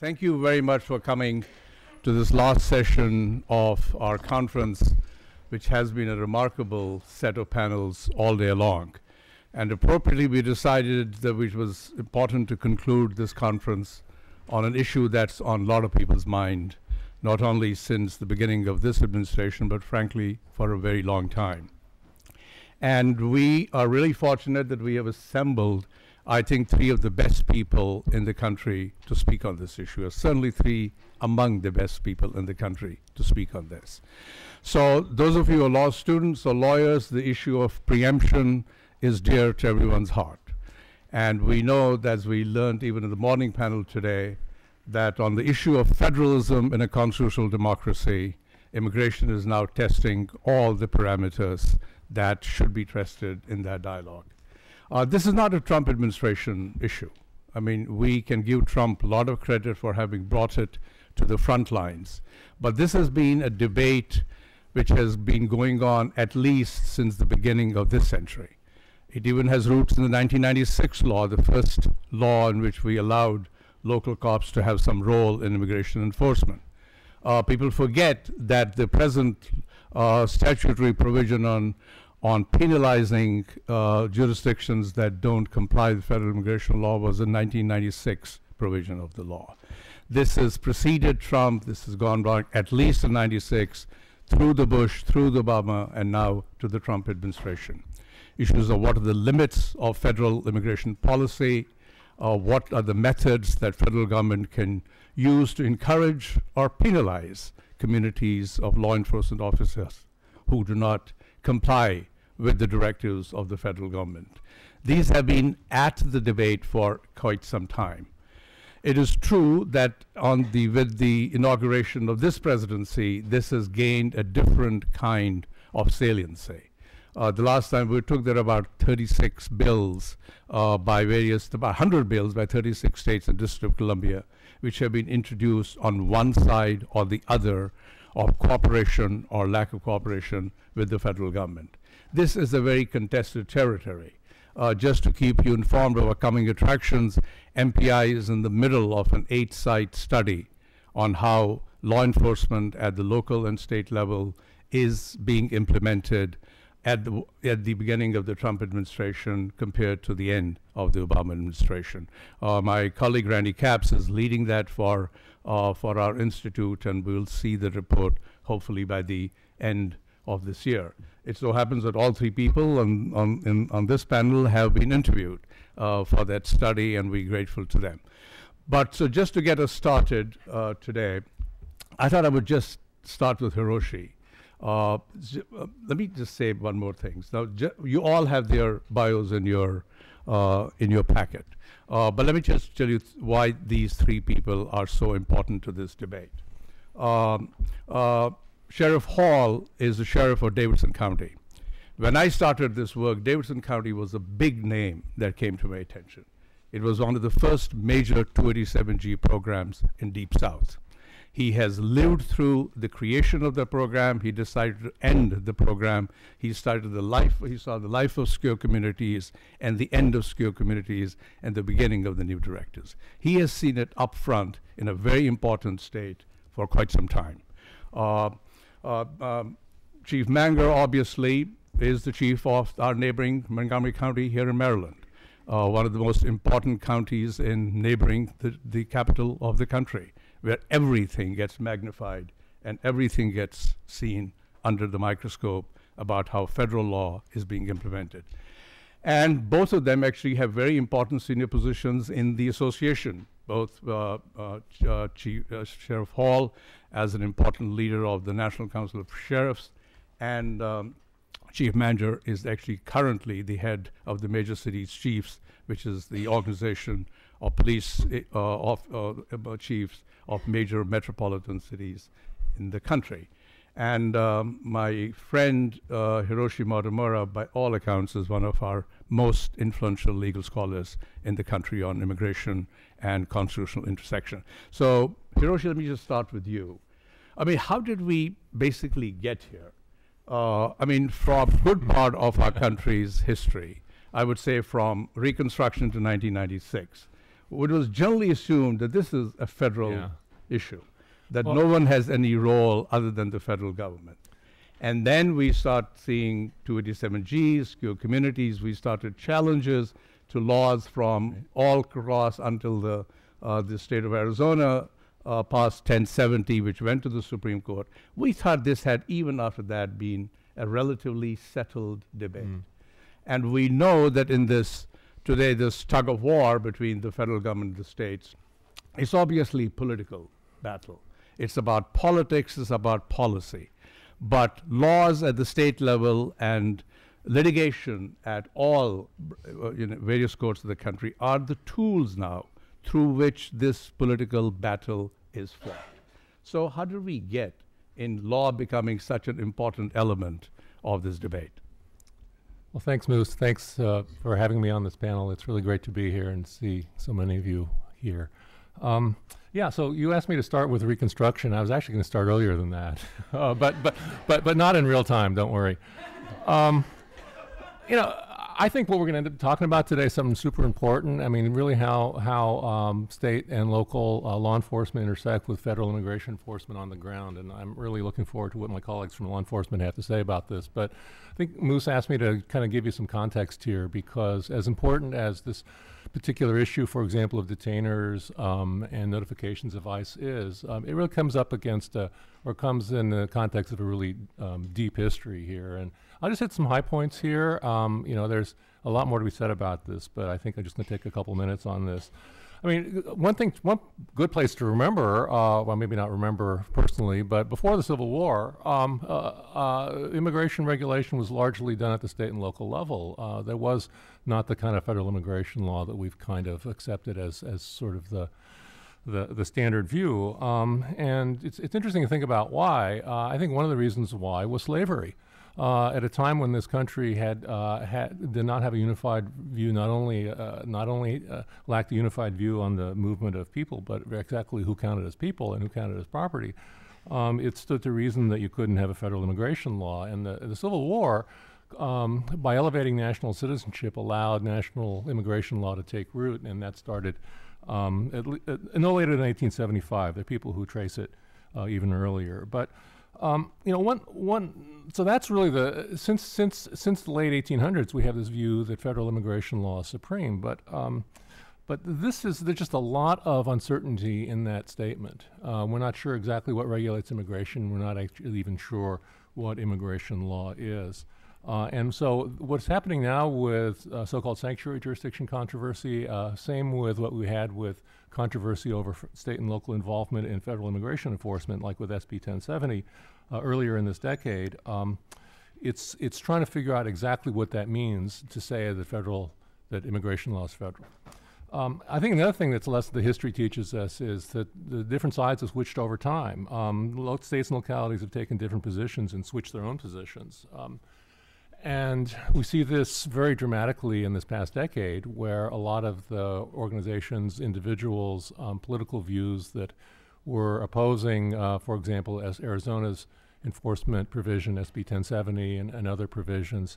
Thank you very much for coming to this last session of our conference, which has been a remarkable set of panels all day long. And appropriately, we decided that it was important to conclude this conference on an issue that's on a lot of people's mind, not only since the beginning of this administration, but frankly, for a very long time. And we are really fortunate that we have assembled, I think, three of the best people in the country to speak on this issue, or certainly three among the best people in the country to speak on this. So those of you who are law students or lawyers, the issue of preemption is dear to everyone's heart. And we know that, as we learned even in the morning panel today, that on the issue of federalism in a constitutional democracy, immigration is now testing all the parameters that should be tested in that dialogue. This is not a Trump administration issue. I mean, we can give Trump a lot of credit for having brought it to the front lines. But this has been a debate which has been going on at least since the beginning of this century. It even has roots in the 1996 law, the first law in which we allowed local cops to have some role in immigration enforcement. People forget that the present statutory provision on penalizing jurisdictions that don't comply with federal immigration law was a 1996 provision of the law. This has preceded Trump. This has gone back at least in 96, through the Bush, through the Obama, and now to the Trump administration. Issues of what are the limits of federal immigration policy, what are the methods that federal government can use to encourage or penalize communities of law enforcement officers who do not comply with the directives of the federal government. These have been at the debate for quite some time. It is true that with the inauguration of this presidency, this has gained a different kind of saliency. The last time we took there about 36 bills about 100 bills by 36 states and District of Columbia, which have been introduced on one side or the other of cooperation or lack of cooperation with the federal government. This is a very contested territory. Just to keep you informed of our coming attractions, MPI is in the middle of an 8-site study on how law enforcement at the local and state level is being implemented at the beginning of the Trump administration compared to the end of the Obama administration. My colleague Randy Capps is leading that for our institute, and we'll see the report hopefully by the end of this year. It so happens that all three people on this panel have been interviewed for that study, and we're grateful to them. But so just to get us started today, I thought I would just start with Hiroshi. Let me just say one more thing. Now, you all have their bios in your packet, but let me just tell you why these three people are so important to this debate. Sheriff Hall is the sheriff of Davidson County. When I started this work, Davidson County was a big name that came to my attention. It was one of the first major 287G programs in Deep South. He has lived through the creation of the program. He decided to end the program. He saw the life of secure communities and the end of secure communities and the beginning of the new directives. He has seen it up front in a very important state for quite some time. Chief Manger, obviously, is the chief of our neighboring Montgomery County here in Maryland, one of the most important counties in neighboring the capital of the country, where everything gets magnified and everything gets seen under the microscope about how federal law is being implemented. And both of them actually have very important senior positions in the association, both Sheriff Hall as an important leader of the National Council of Sheriffs, and Chief Manger is actually currently the head of the Major Cities Chiefs, which is the organization of police chiefs of major metropolitan cities in the country. And my friend Hiroshi Motomura, by all accounts, is one of our most influential legal scholars in the country on immigration and constitutional intersection. So Hiroshi, let me just start with you. I mean, how did we basically get here? I mean, from a good part of our country's history, I would say from Reconstruction to 1996, it was generally assumed that this is a federal Yeah. issue, that Well- no one has any role other than the federal government. And then we start seeing 287Gs, secure communities. We started challenges to laws from all across until the state of Arizona passed 1070, which went to the Supreme Court. We thought this had, even after that, been a relatively settled debate. And we know that in this, today, this tug of war between the federal government and the states, it's obviously a political battle. It's about politics, it's about policy. But laws at the state level and litigation at all various courts of the country are the tools now through which this political battle is fought. So how did we get in law becoming such an important element of this debate? Well, thanks, Moose. Thanks for having me on this panel. It's really great to be here and see so many of you here. Yeah, so you asked me to start with Reconstruction. I was actually going to start earlier than that, but not in real time. Don't worry. I think what we're going to end up talking about today is something super important. I mean, really how state and local law enforcement intersect with federal immigration enforcement on the ground. And I'm really looking forward to what my colleagues from law enforcement have to say about this. But I think Moose asked me to kind of give you some context here, because as important as this particular issue, for example, of detainers and notifications of ICE is, it really comes up against or comes in the context of a really deep history here. And I'll just hit some high points here. There's a lot more to be said about this, but I think I'm just going to take a couple minutes on this. I mean, one good place to remember, well, maybe not remember personally, but before the Civil War, immigration regulation was largely done at the state and local level. There was not the kind of federal immigration law that we've kind of accepted as sort of the standard view. And it's interesting to think about why. I think one of the reasons why was slavery. At a time when this country did not have a unified view, not only lacked a unified view on the movement of people, but exactly who counted as people and who counted as property, it stood to reason that you couldn't have a federal immigration law. And the Civil War, by elevating national citizenship, allowed national immigration law to take root, and that started no later than 1875. There are people who trace it even earlier, but. So that's really since the late 1800s, we have this view that federal immigration law is supreme. But there's just a lot of uncertainty in that statement. We're not sure exactly what regulates immigration. We're not actually even sure what immigration law is. And so what's happening now with so-called sanctuary jurisdiction controversy, same with what we had with controversy over state and local involvement in federal immigration enforcement, like with SB 1070 earlier in this decade, it's trying to figure out exactly what that means to say that immigration law is federal. I think another thing that's less the history teaches us is that the different sides have switched over time. States and localities have taken different positions and switched their own positions. And we see this very dramatically in this past decade, where a lot of the organizations, individuals, political views that were opposing, for example, as Arizona's enforcement provision, SB 1070, and other provisions,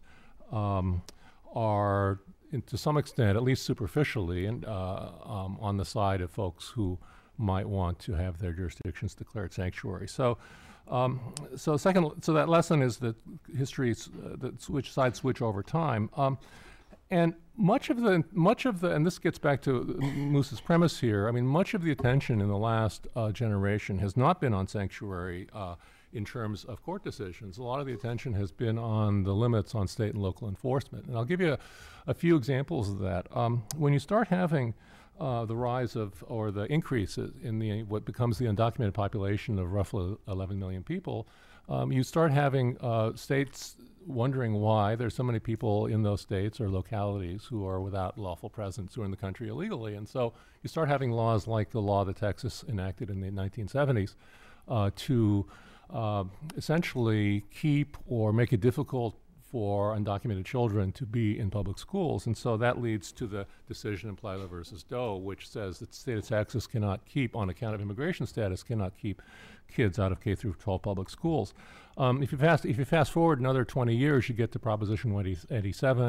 are, to some extent, at least superficially, and on the side of folks who might want to have their jurisdictions declared sanctuary. So that lesson is that histories that sides switch over time, and much of the, and this gets back to Moose's premise here. I mean, much of the attention in the last generation has not been on sanctuary in terms of court decisions. A lot of the attention has been on the limits on state and local enforcement, and I'll give you a few examples of that. When you start having the rise of, or the increase in what becomes the undocumented population of roughly 11 million people, you start having states wondering why there's so many people in those states or localities who are without lawful presence, who are in the country illegally. And so you start having laws like the law that Texas enacted in the 1970s to essentially keep or make it difficult for undocumented children to be in public schools. And so that leads to the decision in Plyler versus Doe, which says that the state of Texas cannot keep, on account of immigration status, cannot keep kids out of K through 12 public schools. If you fast forward another 20 years, you get to Proposition 187,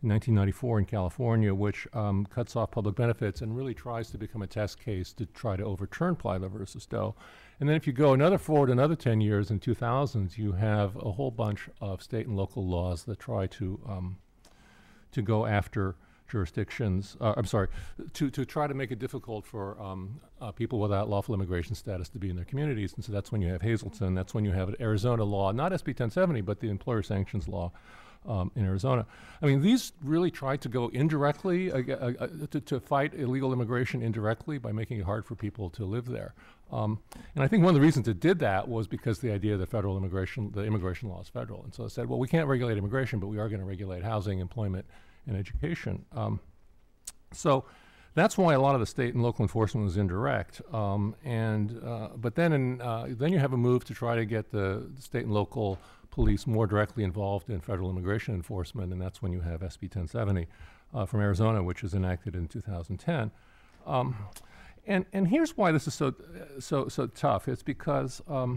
in 1994 in California, which cuts off public benefits and really tries to become a test case to try to overturn Plyler versus Doe. And then if you go forward another 10 years, in 2000s, you have a whole bunch of state and local laws that try to go after jurisdictions, to try to make it difficult for people without lawful immigration status to be in their communities. And so that's when you have Hazleton, that's when you have an Arizona law, not SB 1070, but the employer sanctions law in Arizona. I mean, these really tried to go indirectly, to fight illegal immigration indirectly by making it hard for people to live there. And I think one of the reasons it did that was because the idea that the immigration law is federal. And so it said, well, we can't regulate immigration, but we are going to regulate housing, employment, and education. So that's why a lot of the state and local enforcement was indirect. But then you have a move to try to get the state and local police more directly involved in federal immigration enforcement, and that's when you have SB 1070 from Arizona, which was enacted in 2010. And here's why this is so tough. It's because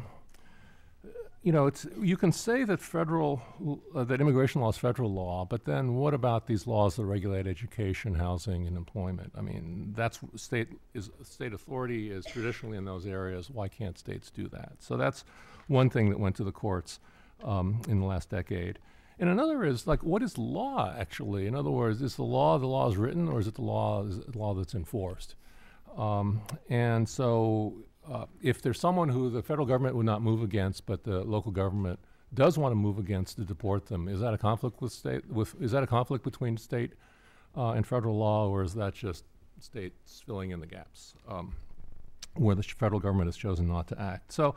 you can say that that immigration law is federal law, but then what about these laws that regulate education, housing, and employment? I mean, state authority is traditionally in those areas. Why can't states do that? So that's one thing that went to the courts in the last decade. And another is, like, what is law actually? In other words, is the law is written, or is it the law that's enforced? And so if there's someone who the federal government would not move against, but the local government does want to move against to deport them, is that a conflict is that a conflict between state and federal law, or is that just states filling in the gaps where the federal government has chosen not to act? So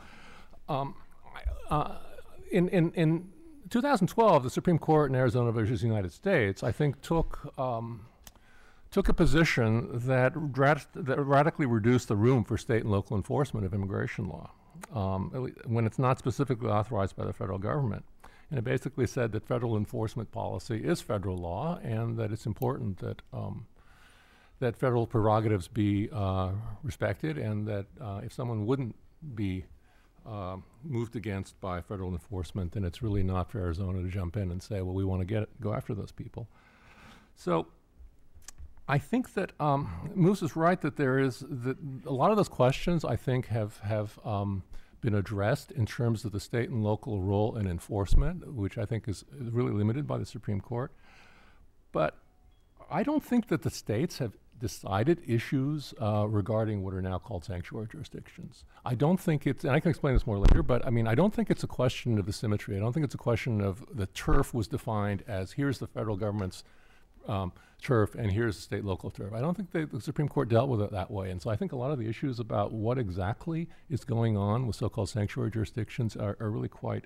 in 2012, the Supreme Court in Arizona versus United States, I think, took a position that radically reduced the room for state and local enforcement of immigration law when it's not specifically authorized by the federal government. And it basically said that federal enforcement policy is federal law, and that it's important that that federal prerogatives be respected, and that if someone wouldn't be moved against by federal enforcement, then it's really not for Arizona to jump in and say, well, we want to go after those people. So I think that Moose is right that a lot of those questions, I think, have been addressed in terms of the state and local role in enforcement, which I think is really limited by the Supreme Court. But I don't think that the states have decided issues regarding what are now called sanctuary jurisdictions. I don't think it's, and I can explain this more later, but I mean, I don't think it's a question of the symmetry. I don't think it's a question of the turf was defined as here's the federal government's turf and here's the state local turf. I don't think the Supreme Court dealt with it that way. And so I think a lot of the issues about what exactly is going on with so-called sanctuary jurisdictions are really quite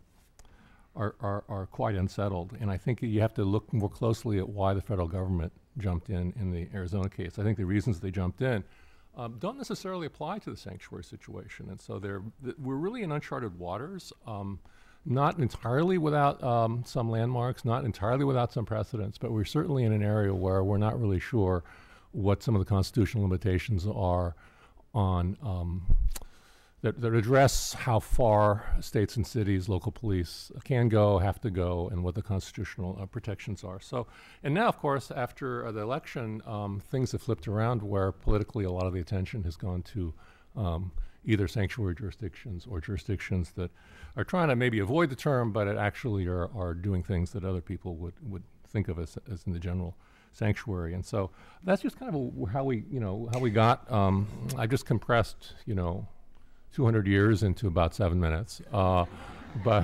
are quite unsettled. And I think you have to look more closely at why the federal government jumped in the Arizona case. I think the reasons they jumped in don't necessarily apply to the sanctuary situation. And so we're really in uncharted waters, not entirely without some landmarks, not entirely without some precedents, but we're certainly in an area where we're not really sure what some of the constitutional limitations are on that address how far states and cities, local police can go, have to go, and what the constitutional protections are. So, and now, of course, after the election, things have flipped around where politically a lot of the attention has gone to either sanctuary jurisdictions or jurisdictions that are trying to maybe avoid the term, but actually are doing things that other people would think of as in the general sanctuary. And so that's just kind of how we got, I just compressed, 200 years into about 7 minutes. But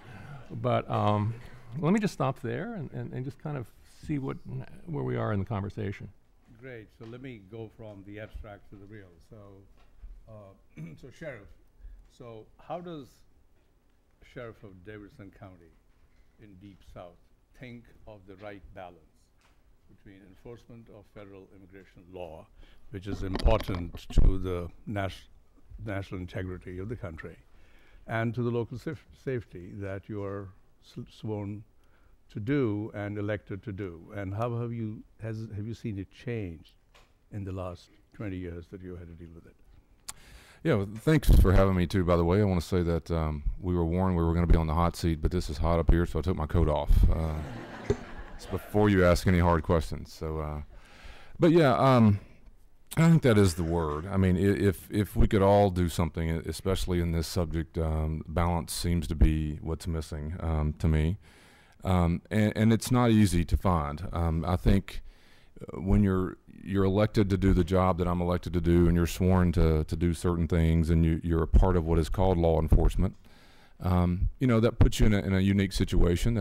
let me just stop there and just kind of see where we are in the conversation. Great. So let me go from the abstract to the real. So, so Sheriff, so how does Sheriff of Davidson County in Deep South think of the right balance between enforcement of federal immigration law, which is important to the national integrity of the country, and to the local safety that you are sworn to do and elected to do? And how have you seen it change in the last 20 years that you had to deal with it? Yeah, well, thanks for having me too, by the way. I want to say that we were warned we were going to be on the hot seat, but this is hot up here, so I took my coat off. It's before you ask any hard questions. So, but yeah, I think that is the word. I mean, if we could all do something, especially in this subject, balance seems to be what's missing to me, and it's not easy to find. I think when you're elected to do the job that I'm elected to do, and you're sworn to do certain things, and you're a part of what is called law enforcement, that puts you in a unique situation.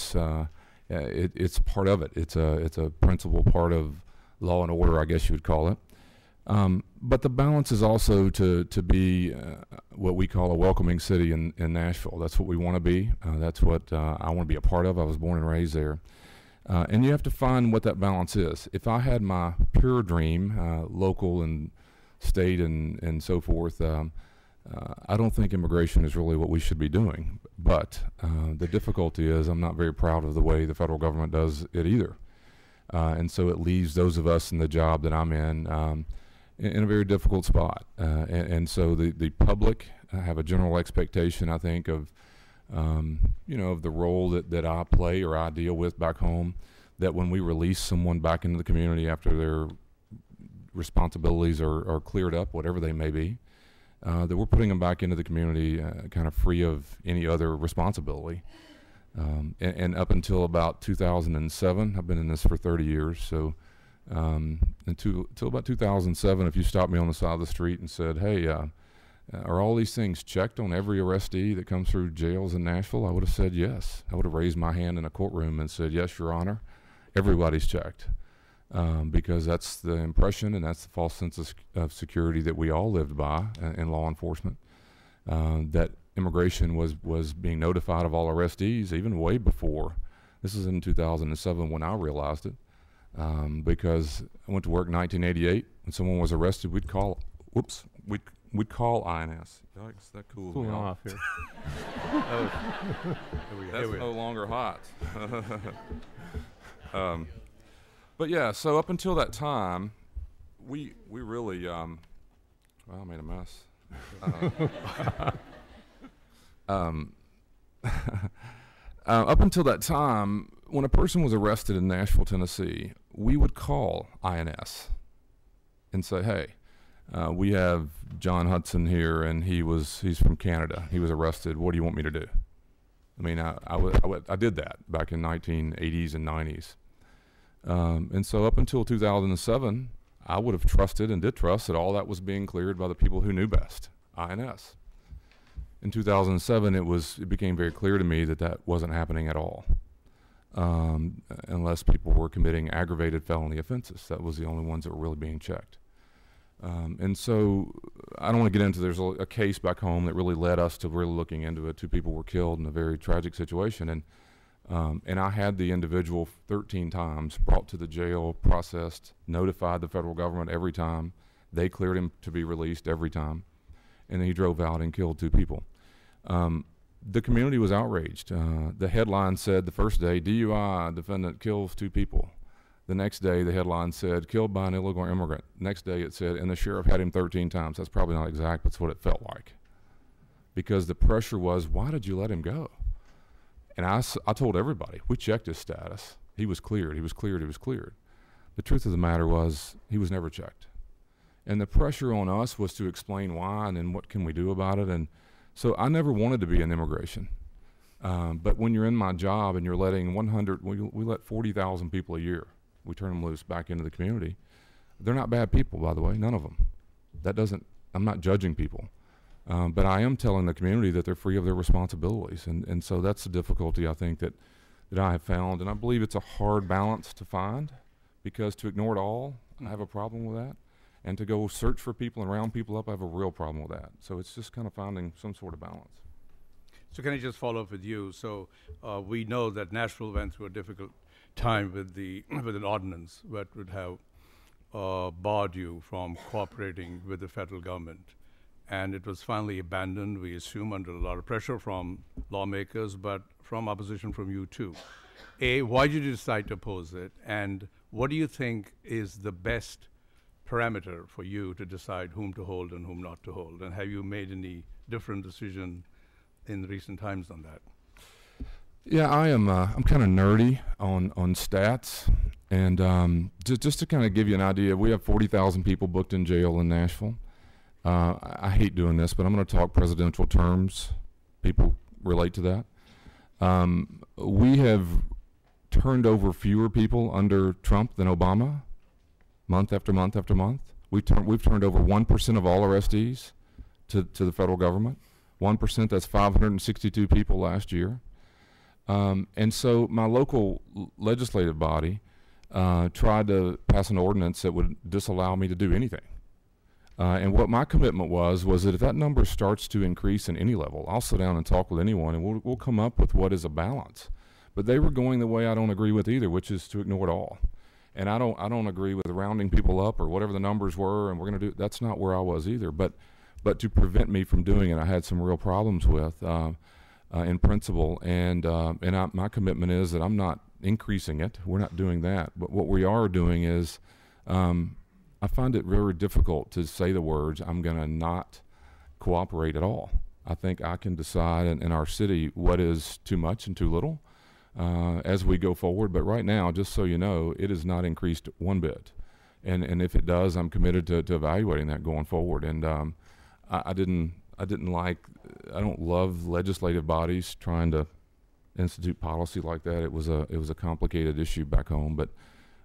It's part of it. It's a principal part of law and order, I guess you would call it. But the balance is also to be what we call a welcoming city in Nashville. That's what we want to be. That's what I want to be a part of. I was born and raised there. And you have to find what that balance is. If I had my pure dream, local and state and so forth, I don't think immigration is really what we should be doing. But the difficulty is I'm not very proud of the way the federal government does it either. And so it leaves those of us in the job that I'm in a very difficult spot. And so the public have a general expectation, I think, of the role that I play or I deal with back home, that when we release someone back into the community after their responsibilities are cleared up, whatever they may be, that we're putting them back into the community kind of free of any other responsibility. And up until about 2007, I've been in this for 30 years, so until about 2007, if you stopped me on the side of the street and said, hey, are all these things checked on every arrestee that comes through jails in Nashville? I would have said yes. I would have raised my hand in a courtroom and said, yes, Your Honor, everybody's checked. Because that's the impression and that's the false sense of security that we all lived by in law enforcement, that immigration was being notified of all arrestees even way before. This is in 2007 when I realized it, because I went to work in 1988. When someone was arrested, we'd call INS. Yikes, that cools me off here. That's no longer hot. But yeah, so up until that time, we really, well, I made a mess. Up until that time, when a person was arrested in Nashville, Tennessee, we would call INS and say, hey, we have John Hudson here, and he's from Canada. He was arrested. What do you want me to do? I mean, I did that back in 1980s and 90s. And so up until 2007, I would have trusted and did trust that all that was being cleared by the people who knew best, INS. In 2007, it became very clear to me that wasn't happening at all, unless people were committing aggravated felony offenses. That was the only ones that were really being checked. And so I don't want to get into, there's a case back home that really led us to really looking into it. 2 people were killed in a very tragic situation. And I had the individual 13 times brought to the jail, processed, notified the federal government every time. They cleared him to be released every time. And then he drove out and killed 2 people. The community was outraged. The headline said the first day, DUI, defendant kills 2 people. The next day, the headline said, killed by an illegal immigrant. Next day, it said, and the sheriff had him 13 times. That's probably not exact, but it's what it felt like. Because the pressure was, why did you let him go? And I told everybody, we checked his status. He was cleared, he was cleared, he was cleared. The truth of the matter was, he was never checked. And the pressure on us was to explain why and then what can we do about it. And so I never wanted to be in immigration. But when you're in my job and you're letting we let 40,000 people a year. We turn them loose back into the community. They're not bad people, by the way, none of them. I'm not judging people. But I am telling the community that they're free of their responsibilities. And so that's the difficulty, I think, that I have found. And I believe it's a hard balance to find, because to ignore it all, I have a problem with that. And to go search for people and round people up, I have a real problem with that. So it's just kind of finding some sort of balance. So can I just follow up with you? So we know that Nashville went through a difficult time with an ordinance that would have barred you from cooperating with the federal government. And it was finally abandoned, we assume, under a lot of pressure from lawmakers, but from opposition from you too. Why did you decide to oppose it? And what do you think is the best parameter for you to decide whom to hold and whom not to hold? And have you made any different decision in recent times on that? Yeah, I am. I'm kind of nerdy on stats, and just to kind of give you an idea, we have 40,000 people booked in jail in Nashville. I hate doing this, but I'm going to talk presidential terms. People relate to that. We have turned over fewer people under Trump than Obama, month after month after month. We've turned over 1% of all arrestees to the federal government. 1%, that's 562 people last year. And so my local legislative body tried to pass an ordinance that would disallow me to do anything. And what my commitment was that if that number starts to increase in any level, I'll sit down and talk with anyone, and we'll come up with what is a balance. But they were going the way I don't agree with either, which is to ignore it all. And I don't agree with rounding people up or whatever the numbers were, and we're going to do. That's not where I was either. But to prevent me from doing it, I had some real problems with in principle. And my commitment is that I'm not increasing it. We're not doing that. But what we are doing is, I find it very difficult to say the words, I'm going to not cooperate at all. I think I can decide in our city what is too much and too little as we go forward. But right now, just so you know, it has not increased one bit. And if it does, I'm committed to evaluating that going forward. And I don't love legislative bodies trying to institute policy like that. It was a complicated issue back home, but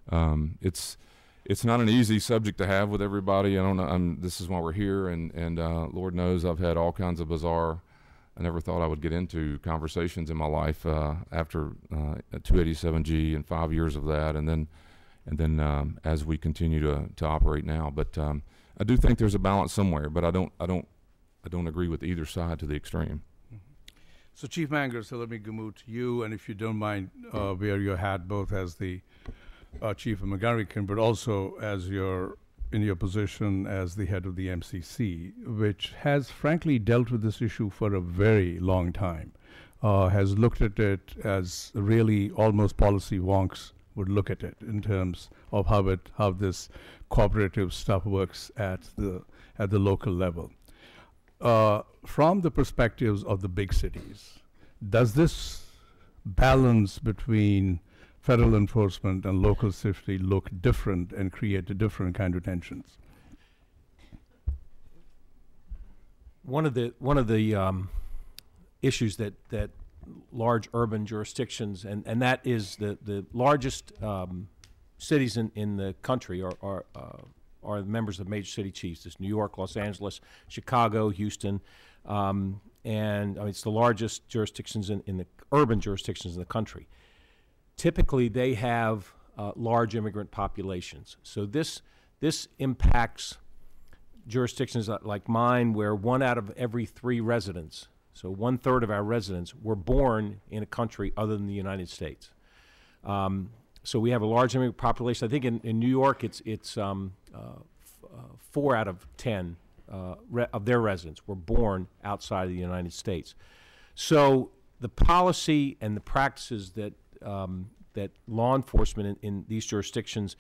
it's not an easy subject to have with everybody. I don't know. This is why we're here, and Lord knows I've had all kinds of bizarre. I never thought I would get into conversations in my life after 287G and 5 years of that, and then as we continue to operate now. But I do think there's a balance somewhere, but I don't agree with either side to the extreme. So Chief Manger, so let me move to you, and if you don't mind, wear your hat both as the Chief of Montgomery County, but also as in your position as the head of the MCC, which has frankly dealt with this issue for a very long time, has looked at it as really almost policy wonks would look at it in terms of how this cooperative stuff works at the local level. From the perspectives of the big cities, does this balance between federal enforcement and local safety look different and create a different kind of tensions? One of the issues that large urban jurisdictions, and that is the largest cities in the country are members of major city chiefs. It's New York, Los Angeles, Chicago, Houston, and it's the largest jurisdictions in the urban jurisdictions in the country. Typically, they have large immigrant populations. So this impacts jurisdictions like mine, where 1 out of every 3 residents, so 1/3 of our residents, were born in a country other than the United States. So we have a large immigrant population. I think in New York, it's 4 out of 10 of their residents were born outside of the United States. So the policy and the practices that law enforcement in these jurisdictions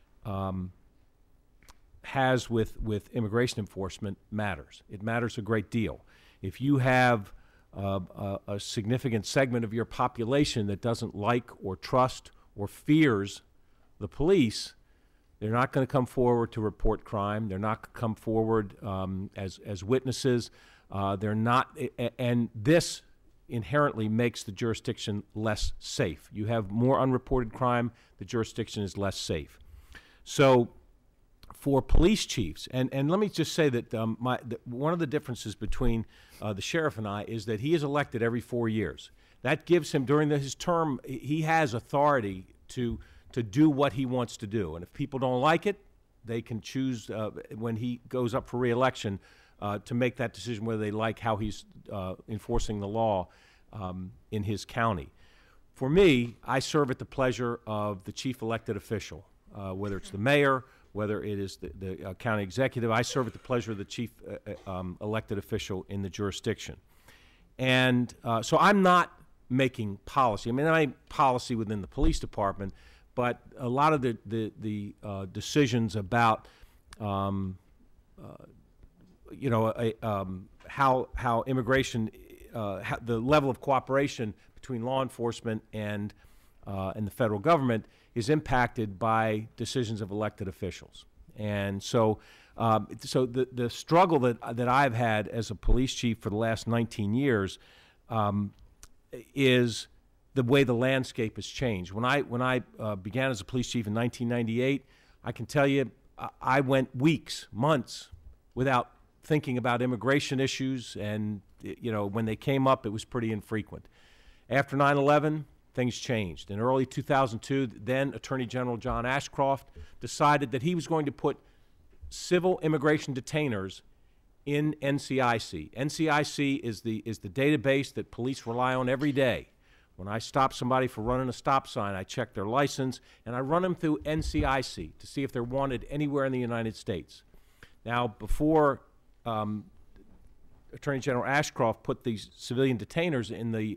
has with immigration enforcement matters. It matters a great deal. If you have a significant segment of your population that doesn't like or trust or fears the police, they're not going to come forward to report crime. They're not going to come forward as witnesses. They're not, and this inherently makes the jurisdiction less safe. You have more unreported crime, the jurisdiction is less safe. So for police chiefs, and let me just say that one of the differences between the sheriff and I is that he is elected every 4 years. That gives him, during his term, he has authority to do what he wants to do. And if people don't like it, they can choose, when he goes up for re-election, to make that decision whether they like how he's enforcing the law in his county. For me, I serve at the pleasure of the chief elected official, whether it's the mayor, whether it is the county executive. I serve at the pleasure of the chief elected official in the jurisdiction. And so I'm not making policy. I mean, I make policy within the police department, but a lot of the decisions about how immigration, the level of cooperation between law enforcement and the federal government is impacted by decisions of elected officials. And so, the struggle that I've had as a police chief for the last 19 years is the way the landscape has changed. When I began as a police chief in 1998, I can tell you I went weeks, months without thinking about immigration issues, and when they came up, it was pretty infrequent. After 9/11, things changed. In early 2002, then Attorney General John Ashcroft decided that he was going to put civil immigration detainers in NCIC. NCIC is the database that police rely on every day. When I stop somebody for running a stop sign, I check their license, and I run them through NCIC to see if they're wanted anywhere in the United States. Now, before Attorney General Ashcroft put these civilian detainers in the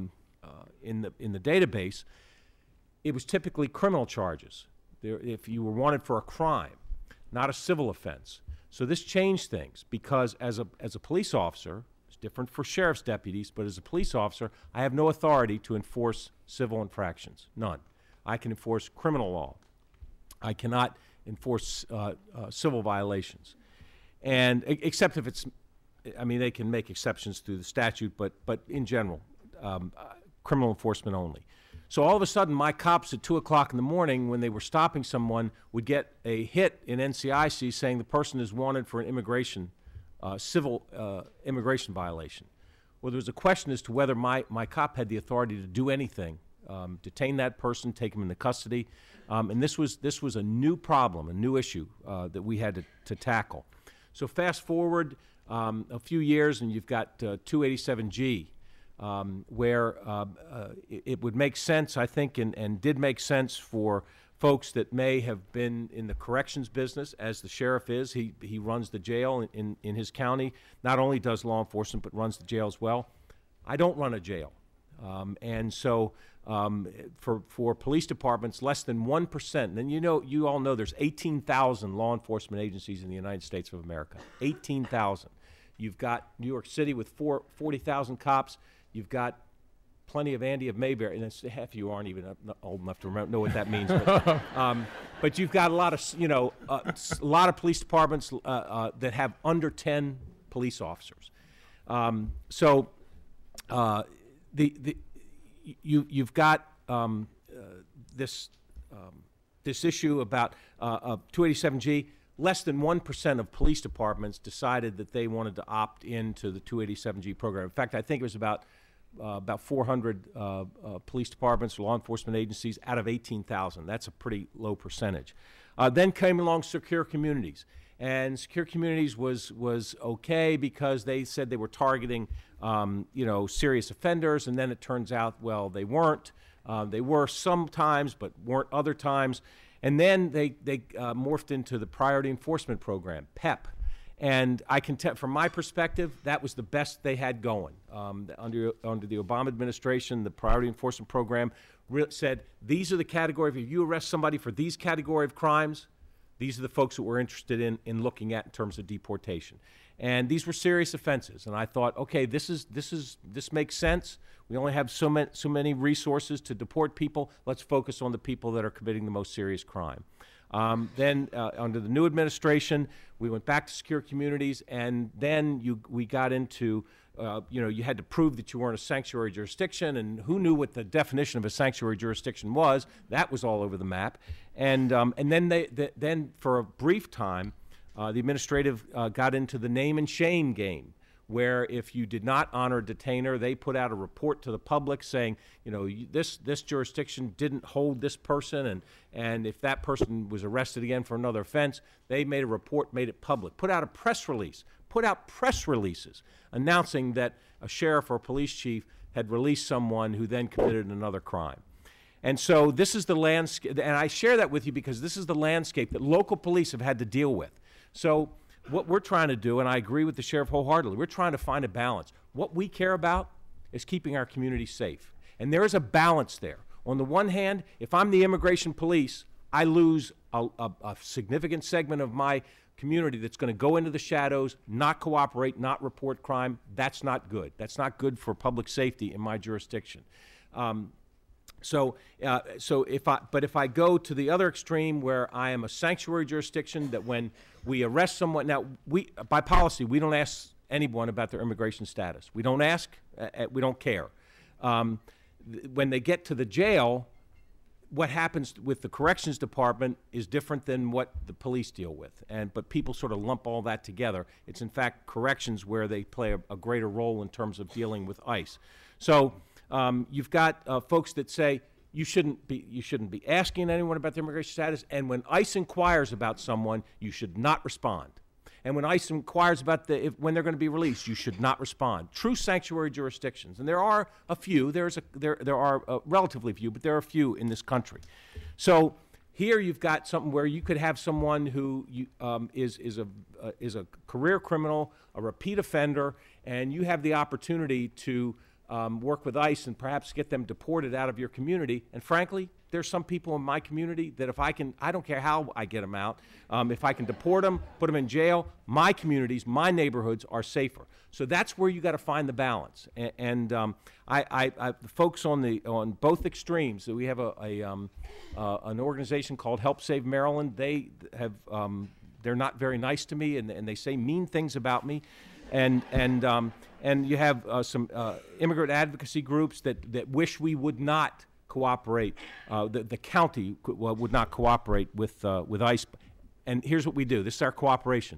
database, it was typically criminal charges. If you were wanted for a crime, not a civil offense. So this changed things because as a police officer, it's different for sheriff's deputies, but as a police officer, I have no authority to enforce civil infractions, none. I can enforce criminal law. I cannot enforce civil violations. And except if it's, they can make exceptions through the statute, but in general, criminal enforcement only. So all of a sudden, my cops at 2 o'clock in the morning, when they were stopping someone, would get a hit in NCIC saying the person is wanted for an civil immigration violation. Well, there was a question as to whether my cop had the authority to do anything, detain that person, take him into custody, and this was a new problem, a new issue that we had to tackle. So fast forward a few years, and you've got 287G. Where it would make sense, I think, and did make sense for folks that may have been in the corrections business, as the sheriff is. He runs the jail in his county. Not only does law enforcement, but runs the jail as well. I don't run a jail. And so for police departments, less than 1%, and you all know there's 18,000 law enforcement agencies in the United States of America. 18,000. You've got New York City with 40,000 cops. You've got plenty of Andy of Mayberry, and half of you aren't even old enough to know what that means. But you've got a lot of police departments that have under 10 police officers. You've got this issue about 287G. Less than 1% of police departments decided that they wanted to opt into the 287G program. In fact, I think it was about 400 police departments or law enforcement agencies out of 18,000. That's a pretty low percentage. Then came along secure communities. And secure communities was okay because they said they were targeting serious offenders, and then it turns out, well, they weren't. They were sometimes, but weren't other times. And then they morphed into the Priority Enforcement Program, PEP. And I can tell, from my perspective, that was the best they had going. Under the Obama administration, the Priority Enforcement Program said, these are the category, if you arrest somebody for these category of crimes, these are the folks that we're interested in looking at in terms of deportation. And these were serious offenses. And I thought, okay, this makes sense. We only have so many resources to deport people. Let's focus on the people that are committing the most serious crime. Then under the new administration, we went back to secure communities, and then we got into, you had to prove that you weren't a sanctuary jurisdiction, and who knew what the definition of a sanctuary jurisdiction was? That was all over the map. And then then for a brief time, the administrative got into the name and shame game, where if you did not honor a detainer, they put out a report to the public saying, this jurisdiction didn't hold this person, and if that person was arrested again for another offense, they made a report, made it public, put out press releases announcing that a sheriff or a police chief had released someone who then committed another crime. And so this is the landscape, and I share that with you because this is the landscape that local police have had to deal with. So what we're trying to do, and I agree with the sheriff wholeheartedly, we're trying to find a balance. What we care about is keeping our community safe. And there is a balance there. On the one hand, if I'm the immigration police, I lose a significant segment of my community that's going to go into the shadows, not cooperate, not report crime. That's not good. That's not good for public safety in my jurisdiction. So if I go to the other extreme where I am a sanctuary jurisdiction, that when we arrest someone, now by policy we don't ask anyone about their immigration status. We don't ask. We don't care. When they get to the jail, what happens with the corrections department is different than what the police deal with, but people sort of lump all that together. It's in fact corrections where they play a greater role in terms of dealing with ICE. So you've got folks that say you shouldn't be asking anyone about their immigration status, and when ICE inquires about someone, you should not respond. And when ICE inquires about when they're going to be released, you should not respond. True sanctuary jurisdictions, and there are a few. There are relatively few, but there are a few in this country. So here you've got something where you could have someone who is a career criminal, a repeat offender, and you have the opportunity to work with ICE and perhaps get them deported out of your community. And frankly, there's some people in my community that if I don't care how I get them out, if I can deport them, put them in jail, my communities, my neighborhoods are safer. So that's where you got to find the balance. And the folks on both extremes, so we have an organization called Help Save Maryland. They have they're not very nice to me, and they say mean things about me. And you have some immigrant advocacy groups that wish we would not cooperate. The county would not cooperate with ICE. And here's what we do. This is our cooperation.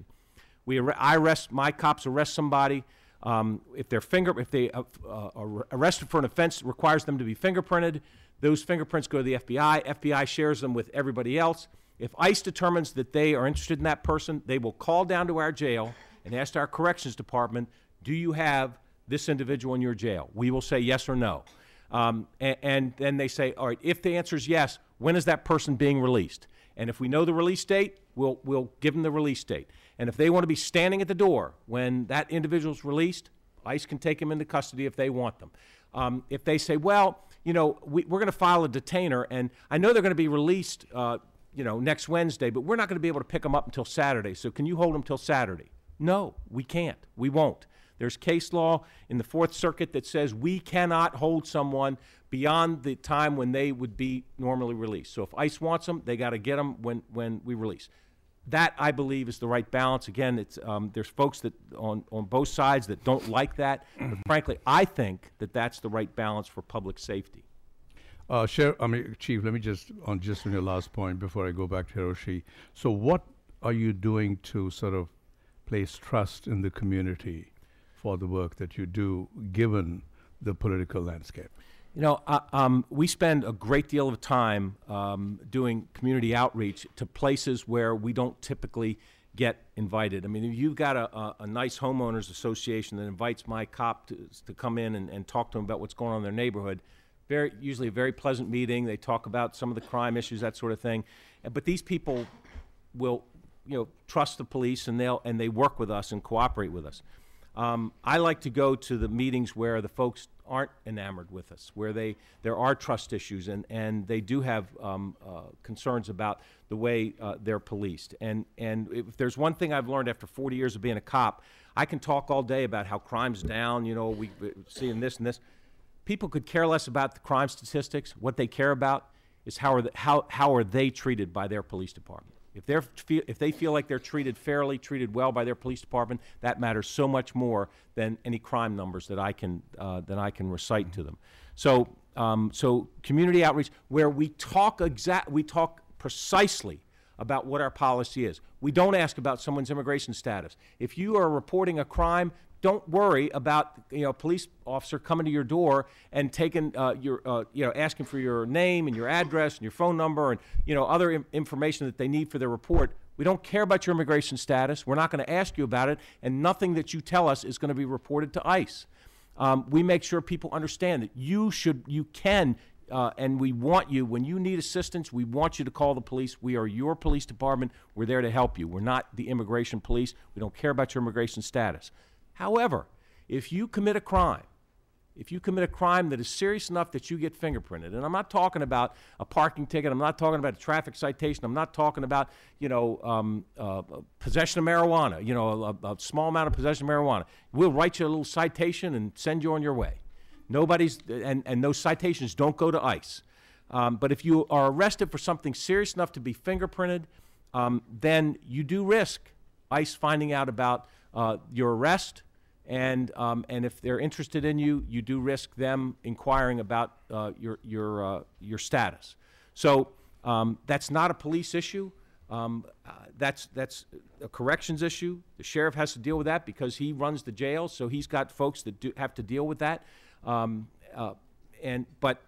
My cops arrest somebody. If they are arrested for an offense that requires them to be fingerprinted, those fingerprints go to the FBI. FBI shares them with everybody else. If ICE determines that they are interested in that person, they will call down to our jail and ask our corrections department, do you have this individual in your jail? We will say yes or no. And then they say, all right, if the answer is yes, when is that person being released? And if we know the release date, we'll give them the release date. And if they want to be standing at the door when that individual's released, ICE can take them into custody if they want them. If they say, well, we're going to file a detainer, and I know they're going to be released next Wednesday, but we're not going to be able to pick them up until Saturday, so can you hold them till Saturday? No, we can't. We won't. There's case law in the Fourth Circuit that says we cannot hold someone beyond the time when they would be normally released. So if ICE wants them, they got to get them when we release. That, I believe, is the right balance. Again, it's there's folks that on both sides that don't like that, but frankly, I think that that's the right balance for public safety. Chief, let me just on your last point before I go back to Hiroshi. So what are you doing to sort of place trust in the community for the work that you do, given the political landscape? We spend a great deal of time doing community outreach to places where we don't typically get invited. I mean, if you've got a nice homeowners association that invites my cop to come in and talk to them about what's going on in their neighborhood, usually a very pleasant meeting. They talk about some of the crime issues, that sort of thing. But these people will trust the police, and they work with us and cooperate with us. I like to go to the meetings where the folks aren't enamored with us, where there are trust issues, and they do have concerns about the way they're policed. And if there's one thing I've learned after 40 years of being a cop, I can talk all day about how crime's down, we're seeing this and this. People could care less about the crime statistics. What they care about is how are they treated by their police department. If they feel like they're treated fairly, treated well by their police department, that matters so much more than any crime numbers that I can recite to them. So community outreach, where we talk precisely about what our policy is. We don't ask about someone's immigration status. If you are reporting a crime, don't worry about a police officer coming to your door and taking asking for your name and your address and your phone number and other information that they need for their report. We don't care about your immigration status. We're not going to ask you about it, and nothing that you tell us is going to be reported to ICE. We make sure people understand that you can, and we want you, when you need assistance, we want you to call the police. We are your police department. We're there to help you. We're not the immigration police. We don't care about your immigration status. However, if you commit a crime, if you commit a crime that is serious enough that you get fingerprinted, and I'm not talking about a parking ticket, I'm not talking about a traffic citation, I'm not talking about, possession of marijuana, a small amount of possession of marijuana. We'll write you a little citation and send you on your way. And those citations don't go to ICE. But if you are arrested for something serious enough to be fingerprinted, then you do risk ICE finding out about your arrest, and if they're interested in you, you do risk them inquiring about your status. So that's not a police issue. That's a corrections issue. The sheriff has to deal with that because he runs the jail, so he's got folks that have to deal with that. But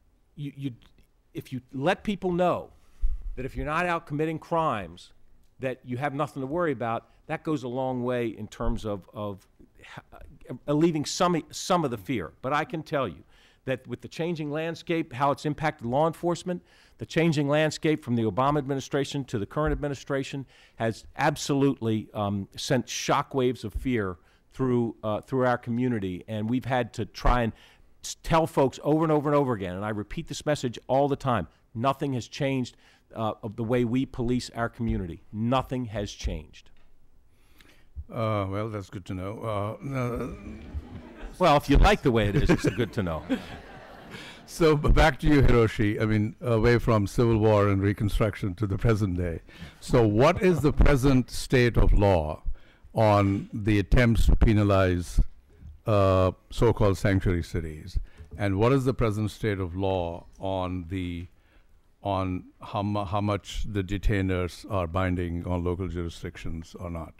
if you let people know that if you're not out committing crimes, that you have nothing to worry about, that goes a long way in terms of alleviating some of the fear. But I can tell you that with the changing landscape, how it's impacted law enforcement, the changing landscape from the Obama administration to the current administration has absolutely sent shockwaves of fear through our community, and we've had to try and tell folks over and over and over again, and I repeat this message all the time, nothing has changed of the way we police our community. Nothing has changed. Well, that's good to know. Well, if you like the way it is, it's good to know. So back to you, Hiroshi. I mean, away from Civil War and Reconstruction to the present day. So what is the present state of law on the attempts to penalize so-called sanctuary cities? And what is the present state of law on how much the detainers are binding on local jurisdictions or not?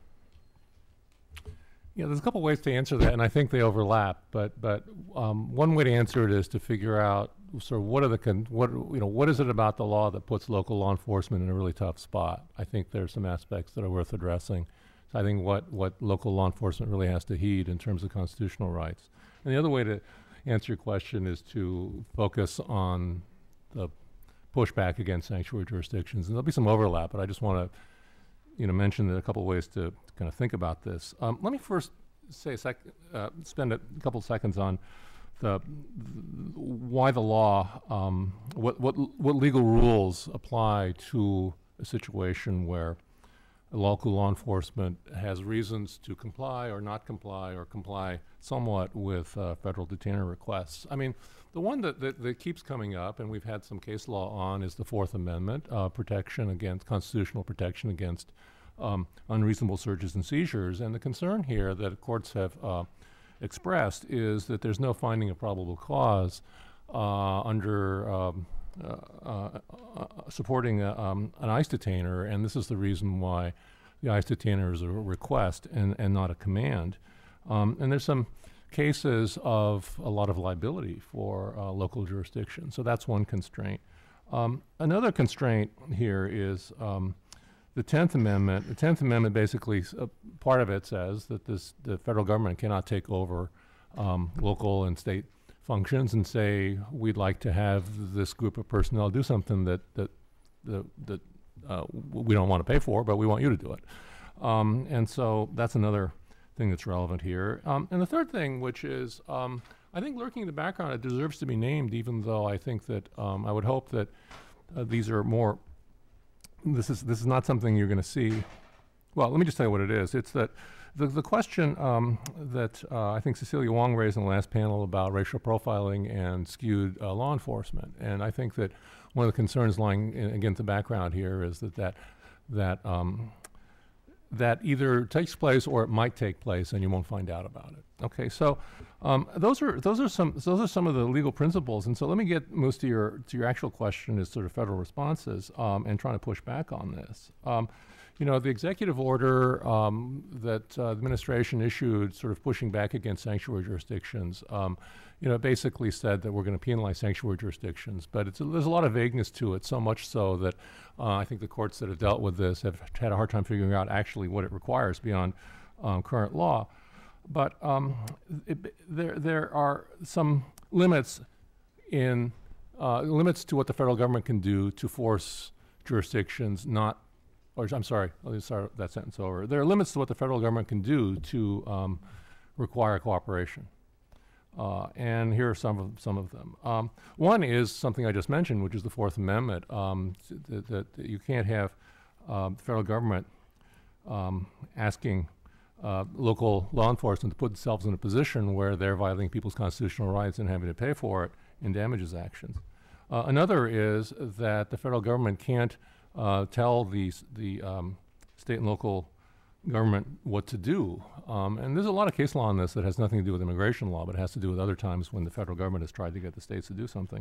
Yeah, there's a couple ways to answer that, and I think they overlap. But one way to answer it is to figure out sort of what is it about the law that puts local law enforcement in a really tough spot. I think there's some aspects that are worth addressing. So I think what local law enforcement really has to heed in terms of constitutional rights. And the other way to answer your question is to focus on the pushback against sanctuary jurisdictions. And there'll be some overlap, but I just want to mention a couple ways to kind of think about this. Let me first say spend a couple seconds on why the law, what legal rules apply to a situation where local law enforcement has reasons to comply or not comply or comply somewhat with federal detainer requests. I mean, the one that keeps coming up, and we've had some case law on, is the Fourth Amendment, constitutional protection against unreasonable searches and seizures. And the concern here that courts have expressed is that there's no finding of probable cause under supporting an ICE detainer, and this is the reason why the ICE detainer is a request and not a command. And there's some cases of a lot of liability for local jurisdictions, so that's one constraint. Another constraint here is the 10th Amendment. The 10th Amendment basically, part of it says that the federal government cannot take over local and state functions and say, we'd like to have this group of personnel do something that we don't want to pay for, but we want you to do it. And so that's another thing that's relevant here. And the third thing, which is, I think lurking in the background, it deserves to be named, even though I think that I would hope that these are more, this is not something you're going to see. Well, let me just tell you what it is. It's that the question that I think Cecilia Wong raised in the last panel about racial profiling and skewed law enforcement. And I think that one of the concerns lying against the background here is that either takes place or it might take place and you won't find out about it. Okay, so those are some of the legal principles. And so let me get, Moose, to your actual question as sort of federal responses and trying to push back on this. The executive order that the administration issued sort of pushing back against sanctuary jurisdictions, basically said that we're going to penalize sanctuary jurisdictions, but there's a lot of vagueness to it, so much so that I think the courts that have dealt with this have had a hard time figuring out actually what it requires beyond current law. But there are some limits to what the federal government can do to force jurisdictions not. I'm sorry, let me start that sentence over. There are limits to what the federal government can do to require cooperation. And here are some of them. One is something I just mentioned, which is the Fourth Amendment, that you can't have the federal government asking local law enforcement to put themselves in a position where they're violating people's constitutional rights and having to pay for it in damages actions. Another is that the federal government can't tell the state and local government what to do. And there's a lot of case law on this that has nothing to do with immigration law, but it has to do with other times when the federal government has tried to get the states to do something.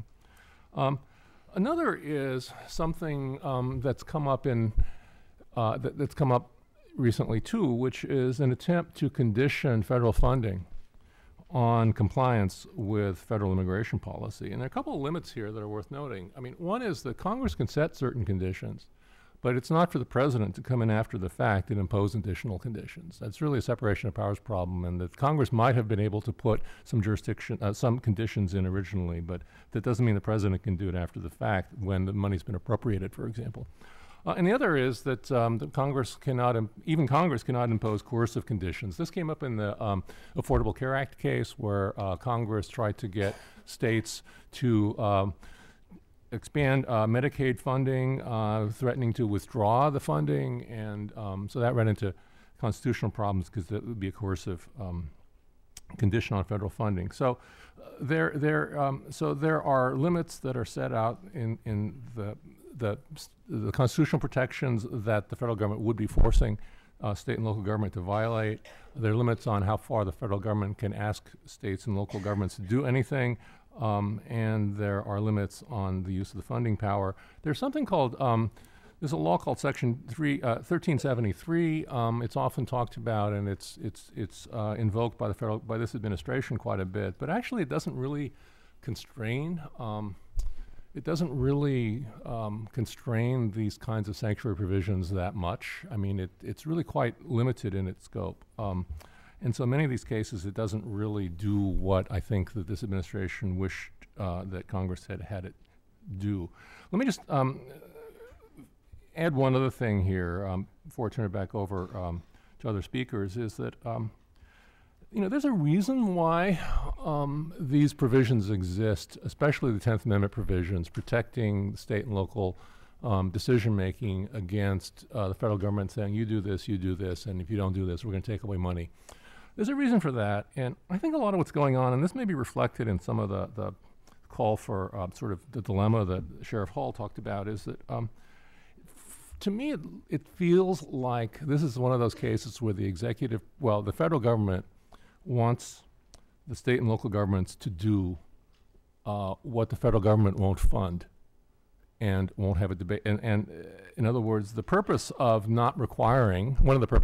Another is something that's come up that's come up recently too, which is an attempt to condition federal funding on compliance with federal immigration policy. And there are a couple of limits here that are worth noting. I mean, one is that Congress can set certain conditions, but it's not for the president to come in after the fact and impose additional conditions. That's really a separation of powers problem, and that Congress might have been able to put some some conditions in originally, but that doesn't mean the president can do it after the fact when the money's been appropriated, for example. And the other is that Congress cannot, even Congress cannot impose coercive conditions. This came up in the Affordable Care Act case, where Congress tried to get states to expand Medicaid funding, threatening to withdraw the funding, and so that ran into constitutional problems because that would be a coercive condition on federal funding. So there are limits that are set out in the constitutional protections that the federal government would be forcing state and local government to violate. There are limits on how far the federal government can ask states and local governments to do anything, and there are limits on the use of the funding power. There's something called, there's a law called Section 1373. It's often talked about, and it's invoked by this administration quite a bit, but actually it doesn't really constrain constrain these kinds of sanctuary provisions that much. I mean, it's really quite limited in its scope. And so many of these cases, it doesn't really do what I think that this administration wished that Congress had it do. Let me just add one other thing here before I turn it back over to other speakers, is that there's a reason why these provisions exist, especially the 10th Amendment provisions protecting state and local decision-making against the federal government saying, you do this, and if you don't do this, we're going to take away money. There's a reason for that, and I think a lot of what's going on, and this may be reflected in some of the call for sort of the dilemma that Sheriff Hall talked about, is that to me it feels like this is one of those cases where the federal government wants the state and local governments to do what the federal government won't fund and won't have a debate. And in other words, one of the purposes of not requiring,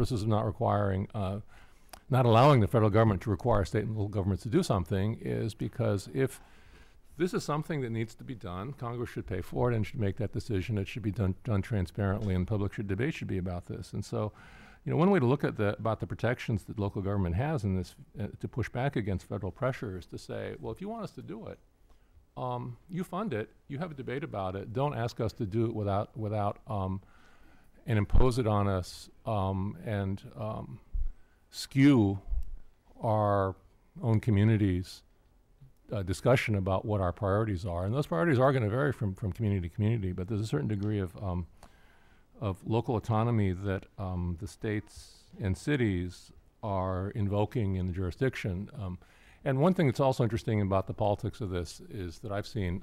not allowing the federal government to require state and local governments to do something is because if this is something that needs to be done, Congress should pay for it and should make that decision. It should be done transparently, and debate should be about this. And so, one way to look at about the protections that local government has in this to push back against federal pressure is to say, well, if you want us to do it, you fund it, you have a debate about it. Don't ask us to do it without and impose it on us and skew our own communities' discussion about what our priorities are. And those priorities are going to vary from community to community, but there's a certain degree of local autonomy that the states and cities are invoking in the jurisdiction. And one thing that's also interesting about the politics of this is that I've seen,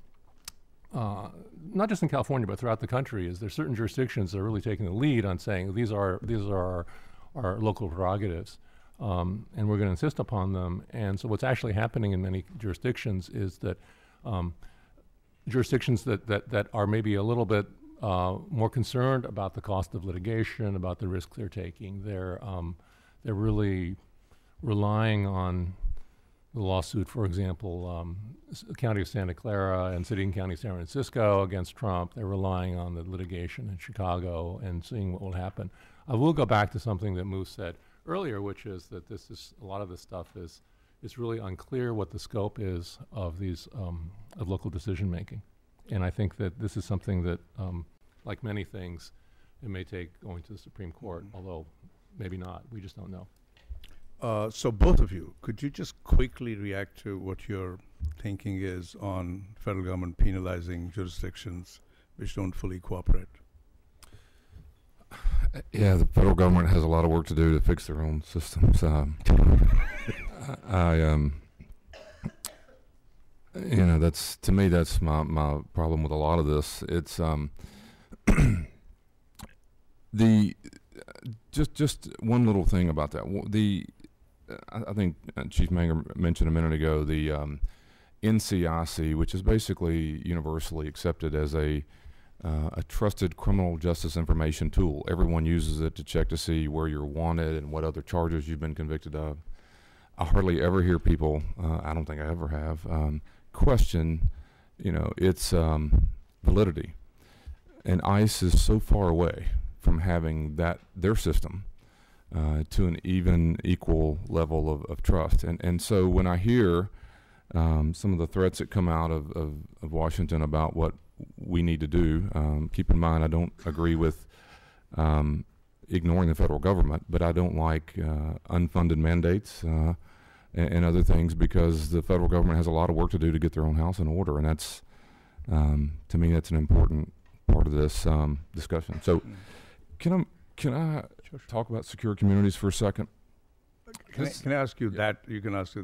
not just in California, but throughout the country, is there's certain jurisdictions that are really taking the lead on saying these are our local prerogatives, and we're going to insist upon them. And so what's actually happening in many jurisdictions is that jurisdictions that are maybe a little bit more concerned about the cost of litigation, about the risk they're taking, they're really relying on the lawsuit, for example, County of Santa Clara and City and County of San Francisco against Trump. They're relying on the litigation in Chicago and seeing what will happen. I will go back to something that Moose said earlier, which is that a lot of this stuff is really unclear what the scope is of these of local decision making. And I think that this is something that, like many things, it may take going to the Supreme Court, although maybe not. We just don't know. So both of you, could you just quickly react to what your thinking is on federal government penalizing jurisdictions which don't fully cooperate? Yeah, the federal government has a lot of work to do to fix their own systems. You know, that's, to me, that's my problem with a lot of this. It's just one little thing about that. I think Chief Manger mentioned a minute ago the NCIC, which is basically universally accepted as a trusted criminal justice information tool. Everyone uses it to check to see where you're wanted and what other charges you've been convicted of. I hardly ever hear people, I don't think I ever have, question, you know, its validity. And ICE is so far away from having their system to an equal level of trust. And so when I hear some of the threats that come out of Washington about what we need to do, keep in mind I don't agree with ignoring the federal government, but I don't like unfunded mandates and other things, because the federal government has a lot of work to do to get their own house in order, and that's, to me, that's an important part of this discussion. So can I talk about secure communities for a second? Can I ask you that? You can ask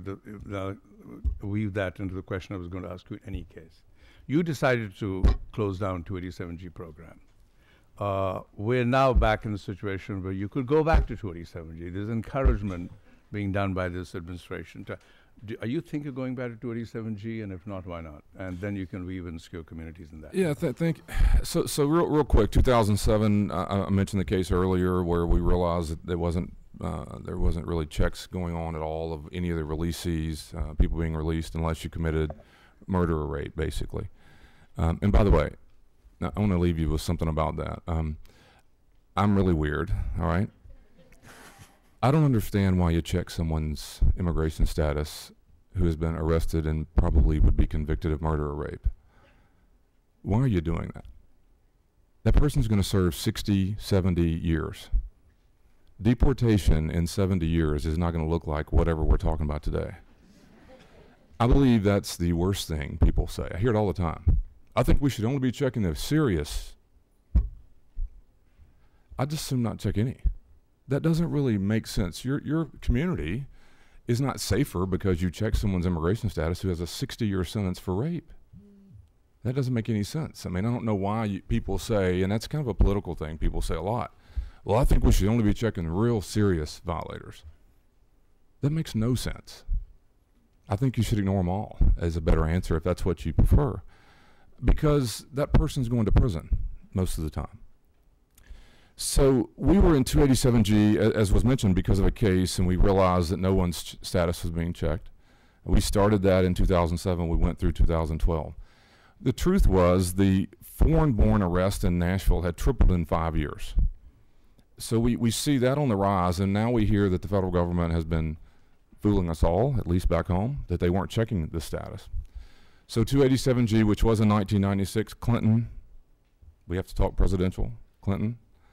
weave that into the question I was going to ask you in any case. You decided to close down 287G program. We're now back in the situation where you could go back to 287G. There's encouragement being done by this administration. Are you thinking of going back to 287G, and if not, why not? And then you can weave in secure communities in that. Yeah, so real quick, 2007, I mentioned the case earlier where we realized that there wasn't really checks going on at all of any of the releasees, people being released unless you committed murder or rape, basically. And by the way, now I want to leave you with something about that. I'm really weird, all right? I don't understand why you check someone's immigration status who has been arrested and probably would be convicted of murder or rape. Why are you doing that? That person's going to serve 60, 70 years. Deportation in 70 years is not going to look like whatever we're talking about today. I believe that's the worst thing people say. I hear it all the time. I think we should only be checking the serious. I just assume not check any. That doesn't really make sense. Your community is not safer because you check someone's immigration status who has a 60-year sentence for rape. That doesn't make any sense. I mean, I don't know why people say, and that's kind of a political thing, people say a lot, well, I think we should only be checking real serious violators. That makes no sense. I think you should ignore them all as a better answer if that's what you prefer, because that person's going to prison most of the time. So we were in 287G, as was mentioned, because of a case, and we realized that no one's status was being checked. We started that in 2007. We went through 2012. The truth was the foreign-born arrest in Nashville had tripled in 5 years. So we see that on the rise, and now we hear that the federal government has been fooling us all, at least back home, that they weren't checking the status. So 287G, which was in 1996, Clinton, we have to talk presidential, Clinton,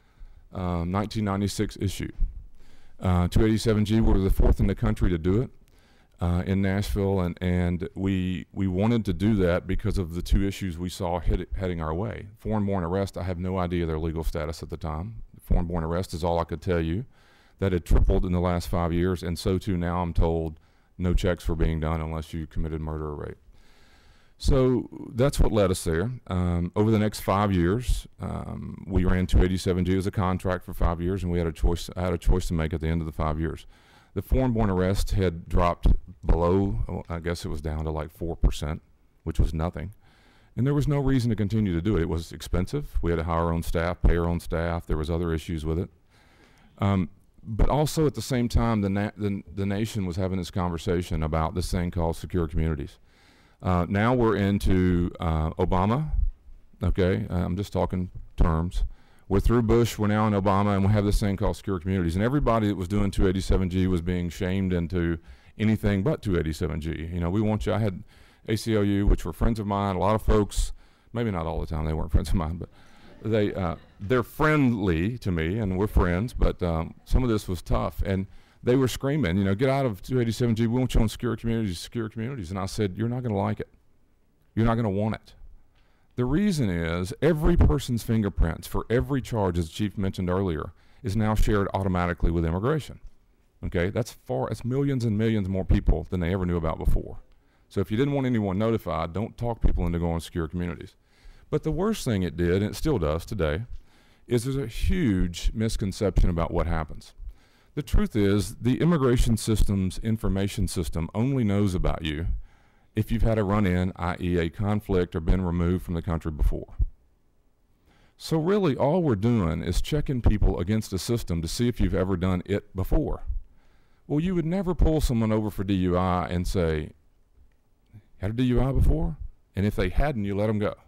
1996 issue. 287G, we were the fourth in the country to do it in Nashville, and we wanted to do that because of the two issues we saw heading our way. Foreign-born arrest, I have no idea their legal status at the time. Foreign-born arrest is all I could tell you. That had tripled in the last 5 years, and so too now I'm told no checks were being done unless you committed murder or rape. So that's what led us there. Over the next 5 years, we ran 287G as a contract for 5 years, and we had I had a choice to make at the end of the 5 years. The foreign-born arrest had dropped below, I guess it was down to like 4%, which was nothing. And there was no reason to continue to do it. It was expensive. We had to hire our own staff, pay our own staff. There was other issues with it. But also at the same time, the nation was having this conversation about this thing called secure communities. Now we're into Obama, okay? I'm just talking terms. We're through Bush, we're now in Obama, and we have this thing called secure communities. And everybody that was doing 287G was being shamed into anything but 287G. You know, we want you, I had ACLU, which were friends of mine, a lot of folks, maybe not all the time, they weren't friends of mine, but they're friendly to me, and we're friends, but some of this was tough. And they were screaming, get out of 287G. We want you on secure communities. And I said, you're not going to like it. You're not going to want it. The reason is every person's fingerprints for every charge, as the Chief mentioned earlier, is now shared automatically with immigration. Okay, that's millions and millions more people than they ever knew about before. So if you didn't want anyone notified, don't talk people into going to secure communities. But the worst thing it did, and it still does today, is there's a huge misconception about what happens. The truth is, the immigration system's information system only knows about you if you've had a run-in, i.e. a conflict, or been removed from the country before. So really, all we're doing is checking people against a system to see if you've ever done it before. Well, you would never pull someone over for DUI and say, had a DUI before? And if they hadn't, you let them go.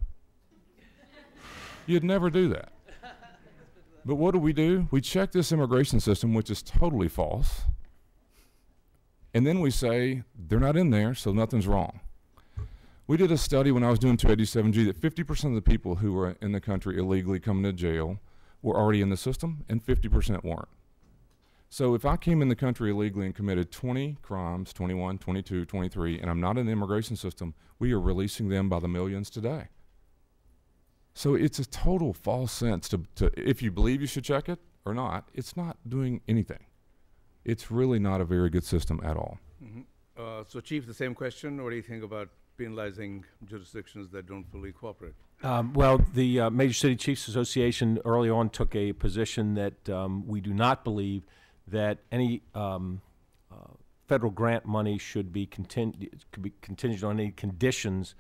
You'd never do that. But what do? We check this immigration system, which is totally false, and then we say, they're not in there, so nothing's wrong. We did a study when I was doing 287G that 50% of the people who were in the country illegally coming to jail were already in the system, and 50% weren't. So if I came in the country illegally and committed 20 crimes, 21, 22, 23, and I'm not in the immigration system, we are releasing them by the millions today. So it's a total false sense to if you believe you should check it or not, it's not doing anything. It's really not a very good system at all. Mm-hmm. So Chief, the same question. What do you think about penalizing jurisdictions that don't fully cooperate? Well, the Major City Chiefs Association early on took a position that we do not believe that any federal grant money should be contingent on any conditions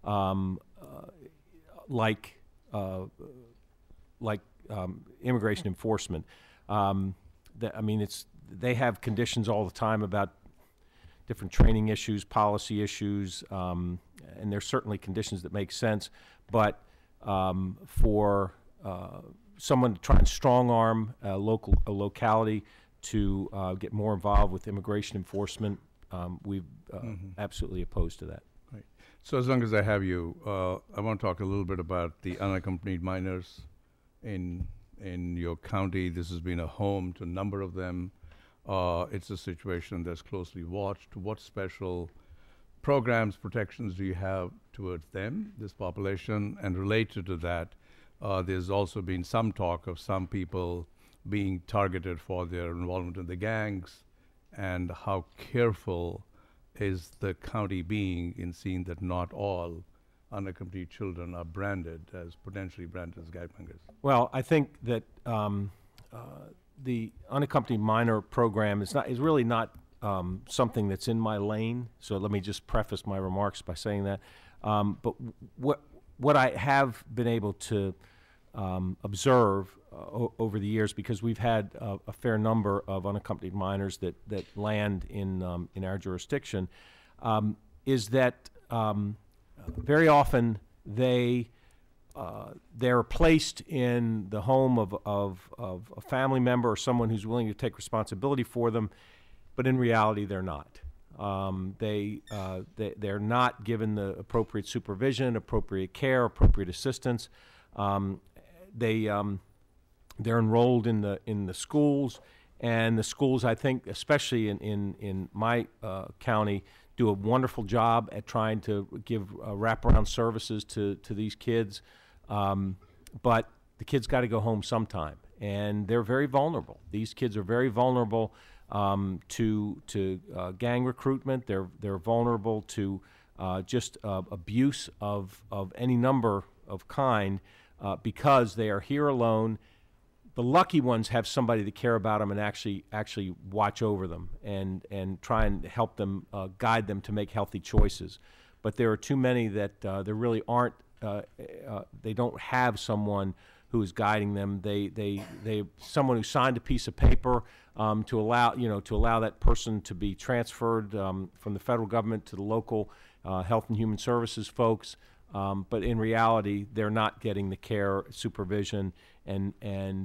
like immigration enforcement. They have conditions all the time about different training issues, policy issues, and there's certainly conditions that make sense. But for someone to try and strong-arm a locality to get more involved with immigration enforcement, we've absolutely opposed to that. Right. So as long as I have you, I want to talk a little bit about the unaccompanied minors in your county. This has been a home to a number of them. It's a situation that's closely watched. What special programs, protections do you have towards them, this population? And related to that, there's also been some talk of some people being targeted for their involvement in the gangs, and how careful is the county being in seeing that not all unaccompanied children are potentially branded as gangbangers? Well, I think that the unaccompanied minor program is really not something that's in my lane. So let me just preface my remarks by saying that. But what I have been able to observe over the years, because we've had a fair number of unaccompanied minors that land in our jurisdiction, is that very often they're placed in the home of a family member or someone who's willing to take responsibility for them, but in reality they're not. They're not given the appropriate supervision, appropriate care, appropriate assistance. They're enrolled in the schools, and the schools, I think, especially in my county, do a wonderful job at trying to give wraparound services to these kids. But the kids got to go home sometime, and they're very vulnerable. These kids are very vulnerable to gang recruitment. They're vulnerable to just abuse of any number of kind because they are here alone. The lucky ones have somebody to care about them and actually watch over them and try and help them, guide them to make healthy choices. But there are too many that there really aren't. They don't have someone who is guiding them. They someone who signed a piece of paper to allow that person to be transferred from the federal government to the local health and human services folks. But in reality, they're not getting the care, supervision, and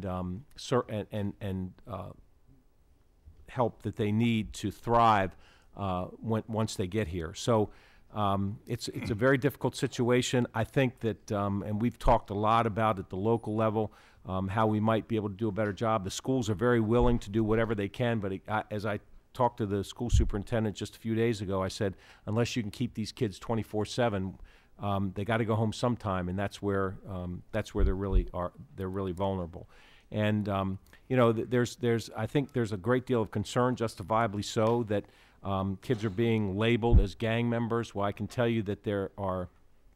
help that they need to thrive once they get here. So it's a very difficult situation. I think that, and we've talked a lot about at the local level, how we might be able to do a better job. The schools are very willing to do whatever they can, but as I talked to the school superintendent just a few days ago, I said, unless you can keep these kids 24/7, they got to go home sometime, and that's where they're really vulnerable. And you know, I think there's a great deal of concern, justifiably so, that kids are being labeled as gang members. Well, I can tell you that there are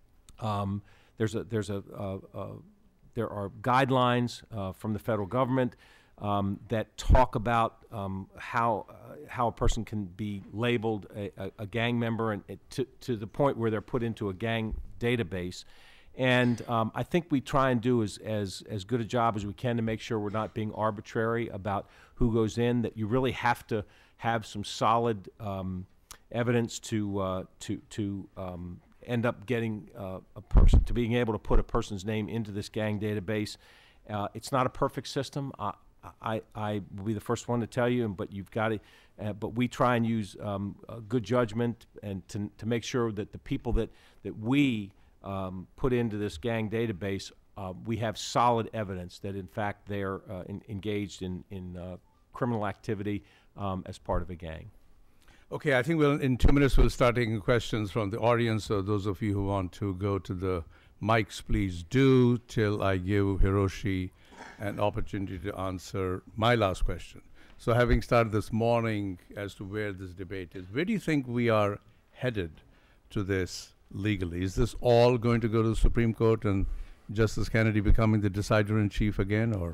guidelines from the federal government that talk about how a person can be labeled a gang member, and to the point where they're put into a gang database. And I think we try and do as good a job as we can to make sure we're not being arbitrary about who goes in, that you really have to have some solid evidence to end up getting a person, to being able to put a person's name into this gang database. It's not a perfect system. I will be the first one to tell you, but you've got to. But we try and use good judgment and to make sure that the people that we put into this gang database, we have solid evidence that in fact they're engaged in criminal activity as part of a gang. Okay, I think in 2 minutes we'll start taking questions from the audience. So those of you who want to go to the mics, please do, till I give Hiroshi an opportunity to answer my last question. So having started this morning as to where this debate is, where do you think we are headed to this legally? Is this all going to go to the Supreme Court and Justice Kennedy becoming the decider-in-chief again, or?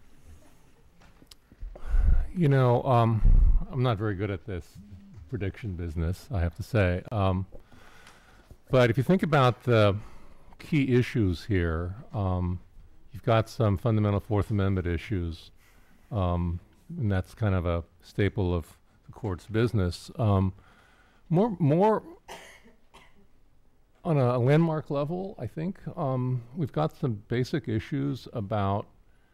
You know, I'm not very good at this prediction business, I have to say. But if you think about the key issues here, you've got some fundamental Fourth Amendment issues, and that's kind of a staple of the court's business. More on a landmark level, I think, we've got some basic issues about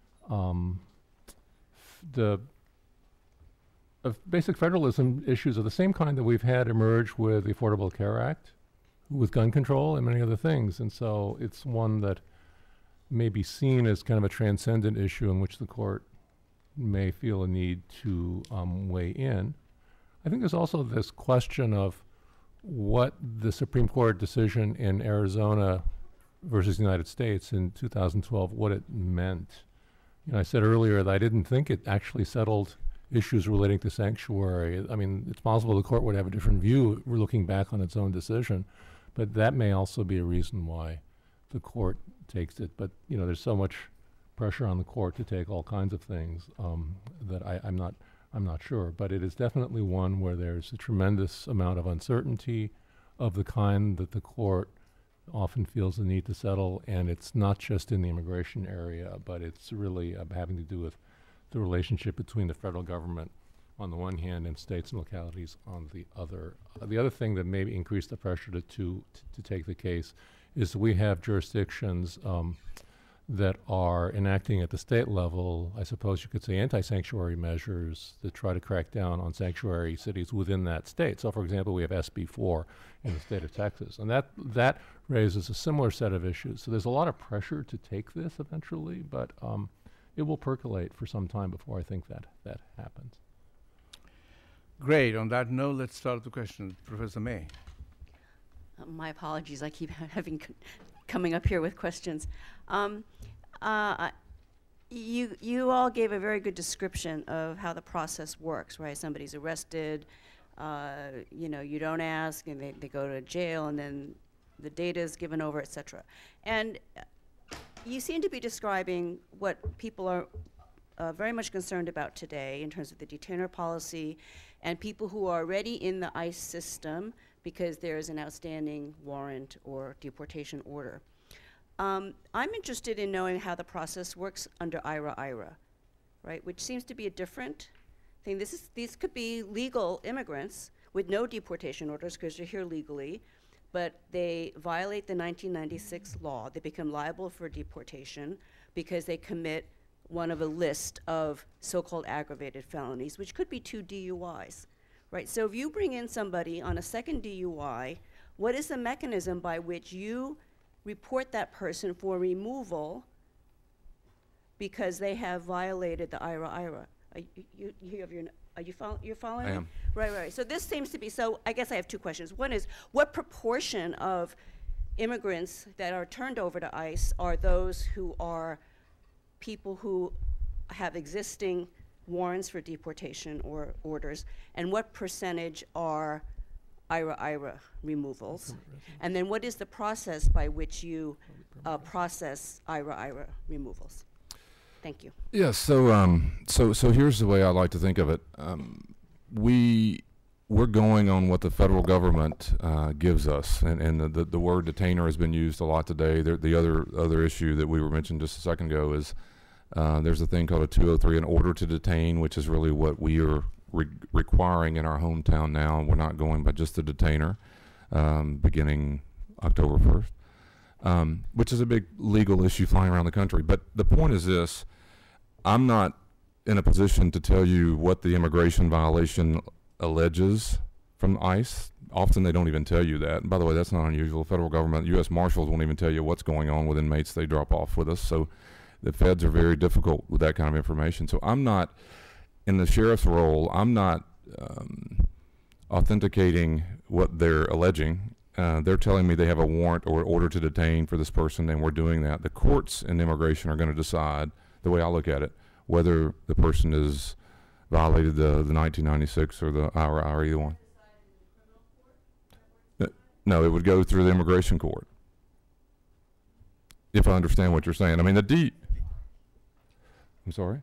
basic federalism issues of the same kind that we've had emerge with the Affordable Care Act, with gun control and many other things. And so it's one that may be seen as kind of a transcendent issue in which the court may feel a need to weigh in. I think there's also this question of what the Supreme Court decision in Arizona versus the United States in 2012, what it meant. You know, I said earlier that I didn't think it actually settled issues relating to sanctuary. I mean, it's possible the court would have a different view looking back on its own decision, but that may also be a reason why the court takes it. But, you know, there's so much pressure on the court to take all kinds of things that I'm not sure. But it is definitely one where there's a tremendous amount of uncertainty of the kind that the court often feels the need to settle, and it's not just in the immigration area, but it's really having to do with the relationship between the federal government on the one hand and states and localities on the other. The other thing that may increase the pressure to take the case is that we have jurisdictions that are enacting at the state level, I suppose you could say, anti-sanctuary measures that try to crack down on sanctuary cities within that state. So, for example, we have SB 4 in the state of Texas, and that raises a similar set of issues. So there's a lot of pressure to take this eventually, but it will percolate for some time before I think that happens. Great. On that note, let's start the question. Professor May. My apologies. I keep coming up here with questions. You all gave a very good description of how the process works, right? Somebody's arrested, you know, you don't ask, and they go to jail, and then the data is given over, et cetera. And you seem to be describing what people are very much concerned about today in terms of the detainer policy and people who are already in the ICE system because there is an outstanding warrant or deportation order. I'm interested in knowing how the process works under IRA, right, which seems to be a different thing. These could be legal immigrants with no deportation orders because they're here legally, but they violate the 1996 law. They become liable for deportation because they commit one of a list of so-called aggravated felonies, which could be 2 DUIs, right? So if you bring in somebody on a second DUI, what is the mechanism by which you report that person for removal because they have violated the IRA. You're following I me? am. Right. So this seems to be, so I guess I have two questions. One is, what proportion of immigrants that are turned over to ICE are those who are people who have existing warrants for deportation or orders, and what percentage are IRA removals? And then what is the process by which you process IRA removals? Thank you. Yeah, so here's the way I like to think of it. We're going on what the federal government gives us, and the word detainer has been used a lot today. The other issue that we were mentioned just a second ago is there's a thing called a 203, an order to detain, which is really what we are requiring in our hometown now. We're not going by just the detainer, beginning October 1st, which is a big legal issue flying around the country. But the point is this: I'm not in a position to tell you what the immigration violation alleges from ICE. Often they don't even tell you that. And by the way, that's not unusual. Federal government, U.S. Marshals won't even tell you what's going on with inmates they drop off with us. So the feds are very difficult with that kind of information. So I'm not, in the sheriff's role, I'm not authenticating what they're alleging. They're telling me they have a warrant or order to detain for this person, and we're doing that. The courts in immigration are going to decide, the way I look at it, whether the person has violated the 1996 or the IRA, either one. No, it would go through the immigration court. If I understand what you're saying. I mean, I'm sorry?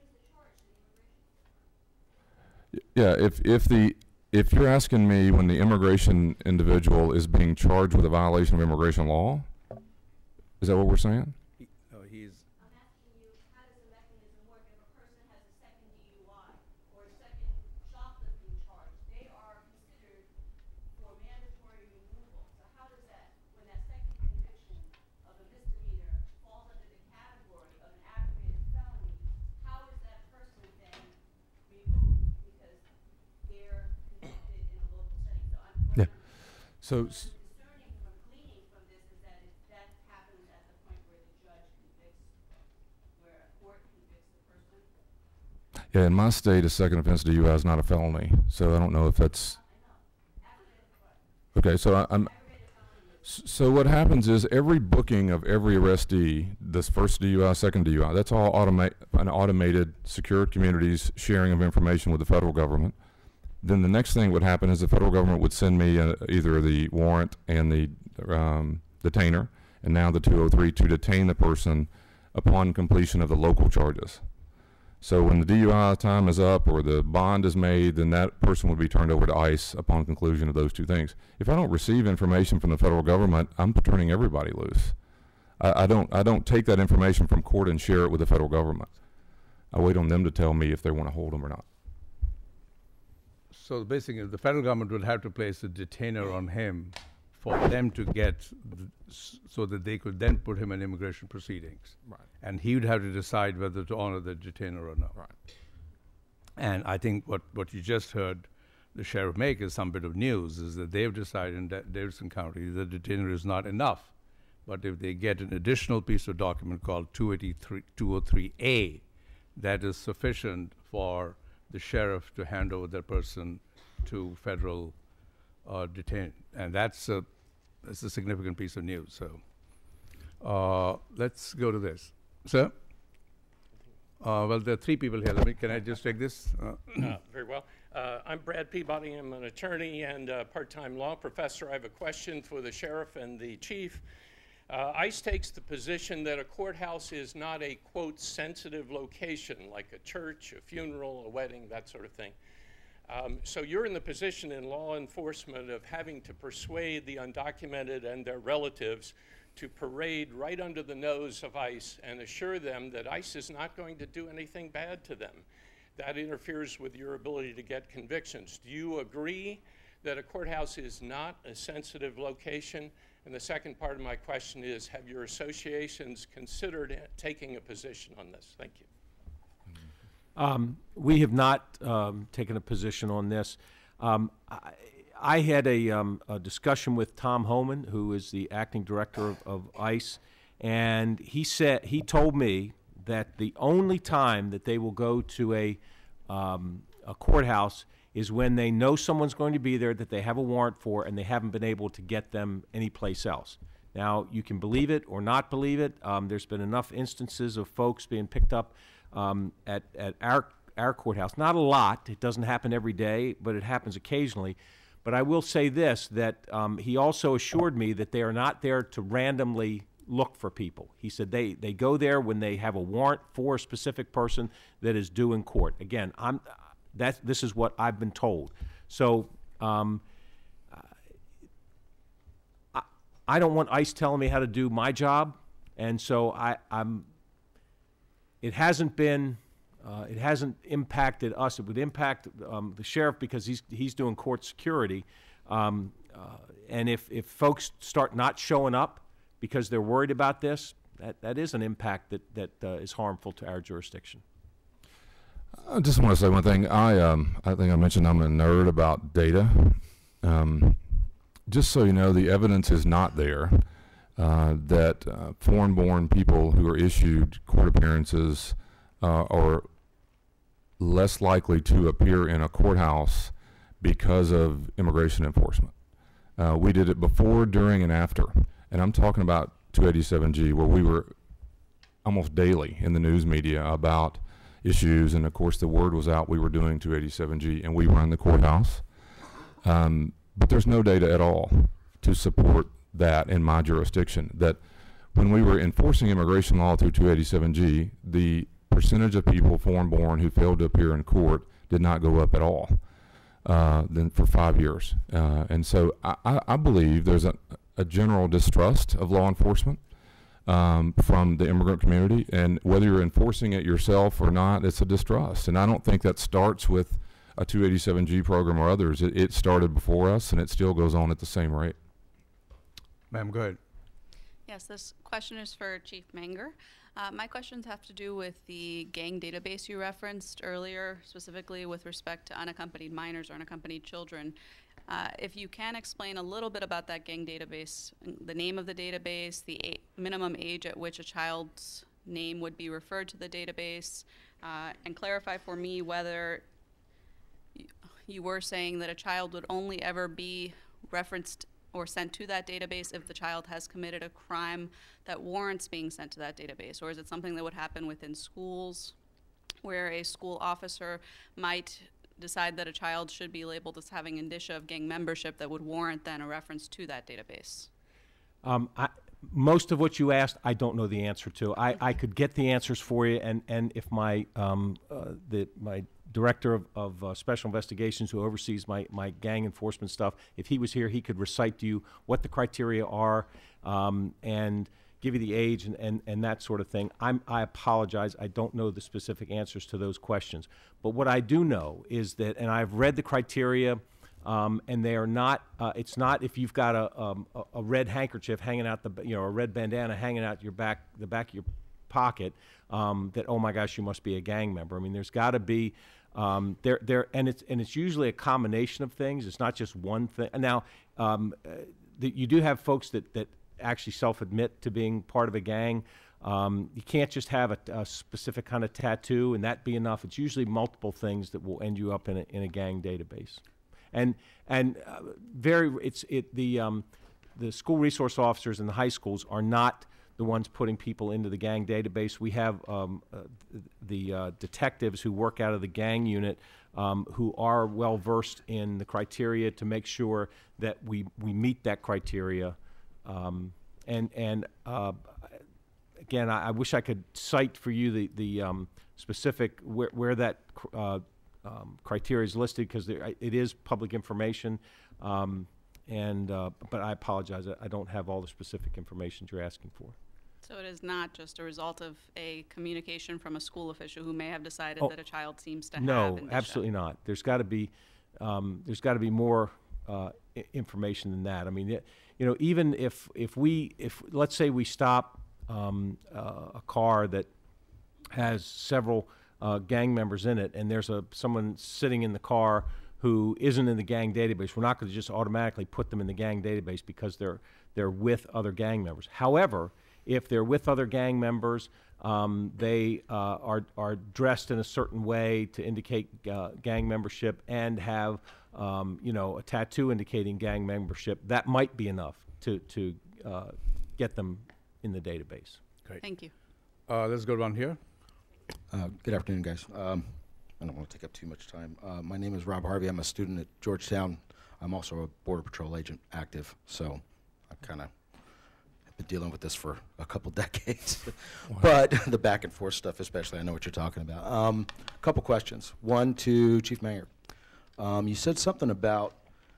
Yeah, if you're asking me when the immigration individual is being charged with a violation of immigration law, is that what we're saying? No, he's. I'm asking you, how does the mechanism work if a person has a second DUI or a second shoplifting charge? They are considered for mandatory removal. So how does that, when that second conviction of a misdemeanor falls under the category of an aggravated felony, how is that person then removed because they're convicted in a local setting? So I'm Yeah. So concerning from gleaning from this is that that happens at the point where the judge convicts, where a court convicts the person. yeah, in my state, a second offense DUI is not a felony. So I don't know if that's okay. So so what happens is every booking of every arrestee, this first DUI, second DUI, that's all an automated, secure communities sharing of information with the federal government. Then the next thing would happen is the federal government would send me either the warrant and the detainer, and now the 203 to detain the person upon completion of the local charges. So when the DUI time is up or the bond is made, then that person would be turned over to ICE upon conclusion of those two things. If I don't receive information from the federal government, I'm turning everybody loose. I don't take that information from court and share it with the federal government. I wait on them to tell me if they want to hold them or not. So basically, the federal government would have to place a detainer on him for them to get, so that they could then put him in immigration proceedings. Right. And he would have to decide whether to honor the detainer or not. Right. And I think what you just heard the sheriff make is some bit of news, is that they've decided in Davidson County the detainer is not enough. But if they get an additional piece of document called 203A, that is sufficient for the sheriff to hand over that person to federal detain. And that's a significant piece of news. So let's go to this. Sir? Well, there are three people here. Can I just take this? Very well. I'm Brad Peabody. I'm an attorney and a part-time law professor. I have a question for the sheriff and the chief. ICE takes the position that a courthouse is not a, quote, sensitive location, like a church, a funeral, a wedding, that sort of thing. So you're in the position in law enforcement of having to persuade the undocumented and their relatives to parade right under the nose of ICE and assure them that ICE is not going to do anything bad to them. That interferes with your ability to get convictions. Do you agree that a courthouse is not a sensitive location? And the second part of my question is, have your associations considered taking a position on this? Thank you. We have not taken a position on this. I had a discussion with Tom Homan, who is the acting director of ICE, and he told me that the only time that they will go to a courthouse is when they know someone's going to be there that they have a warrant for and they haven't been able to get them anyplace else. Now, you can believe it or not believe it. There's been enough instances of folks being picked up at our courthouse. Not a lot. It doesn't happen every day, but it happens occasionally. But I will say this, that he also assured me that they are not there to randomly look for people. He said they go there when they have a warrant for a specific person that is due in court. Again, this is what I've been told. So I don't want ICE telling me how to do my job, and so it hasn't impacted us. It would impact the sheriff because he's doing court security, and if folks start not showing up because they're worried about this, that is an impact that is harmful to our jurisdiction. I just want to say one thing. I think I mentioned I'm a nerd about data. Just so you know, the evidence is not there that foreign-born people who are issued court appearances are less likely to appear in a courthouse because of immigration enforcement. We did it before, during, and after. And I'm talking about 287G, where we were almost daily in the news media about issues, and of course the word was out we were doing 287G, and we were in the courthouse. But there's no data at all to support that in my jurisdiction, that when we were enforcing immigration law through 287G, the percentage of people foreign-born who failed to appear in court did not go up at all then for 5 years. And so I believe there's a general distrust of law enforcement from the immigrant community, and whether you're enforcing it yourself or not, it's a distrust. And I don't think that starts with a 287G program or others. It started before us, and it still goes on at the same rate. Ma'am, go ahead. Yes, this question is for Chief Menger. My questions have to do with the gang database you referenced earlier, specifically with respect to unaccompanied minors or unaccompanied children. If you can explain a little bit about that gang database, the name of the database, the minimum age at which a child's name would be referred to the database, and clarify for me whether you were saying that a child would only ever be referenced or sent to that database if the child has committed a crime that warrants being sent to that database, or is it something that would happen within schools where a school officer might decide that a child should be labeled as having indicia of gang membership that would warrant then a reference to that database? Most of what you asked, I don't know the answer to. I could get the answers for you, and if my director of special investigations who oversees my gang enforcement stuff, if he was here, he could recite to you what the criteria are and give you the age and that sort of thing. I apologize. I don't know the specific answers to those questions. But what I do know is that, and I've read the criteria, and they are not, it's not if you've got a red handkerchief hanging out a red bandana hanging out the back of your pocket, that, oh my gosh, you must be a gang member. I mean, there's got to be, and it's usually a combination of things. It's not just one thing. Now, you do have folks that actually self-admit to being part of a gang. You can't just have a specific kind of tattoo and that be enough. It's usually multiple things that will end you up in a gang database. The school resource officers in the high schools are not the ones putting people into the gang database. We have the detectives who work out of the gang unit who are well versed in the criteria to make sure that we meet that criteria. Again, I wish I could cite for you the specific where that criteria is listed, because it is public information. But I apologize. I don't have all the specific information you're asking for. So it is not just a result of a communication from a school official who may have decided that a child seems to have indicia? No, absolutely not. There's got to be more information than that. I mean, even if let's say we stop a car that has several gang members in it, and there's someone sitting in the car who isn't in the gang database, we're not going to just automatically put them in the gang database because they're with other gang members. However, If they're with other gang members, they are dressed in a certain way to indicate gang membership and have a tattoo indicating gang membership, that might be enough to get them in the database. Great. Thank you. Let's go down here. Good afternoon, guys. I don't want to take up too much time. My name is Rob Harvey. I'm a student at Georgetown. I'm also a Border Patrol agent active, so I kind of have been dealing with this for a couple decades. But the back and forth stuff especially, I know what you're talking about. A couple questions. One to Chief Menger. You said something about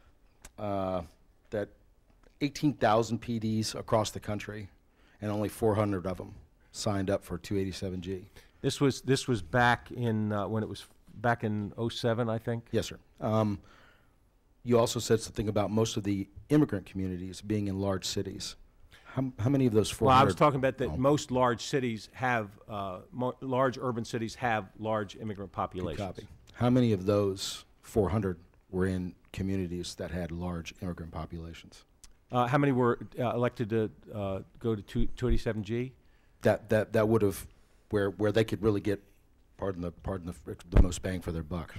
that 18,000 PDs across the country and only 400 of them signed up for 287G. This was back in when it was back in '07, I think. Yes, sir. You also said something about most of the immigrant communities being in large cities. How many of those 400? Well, I was talking about that most large cities have, large urban cities have large immigrant Good populations. copy. How many of those 400 were in communities that had large immigrant populations? How many were elected to go to 287G? That would have, where they could really get, pardon the most bang for their buck.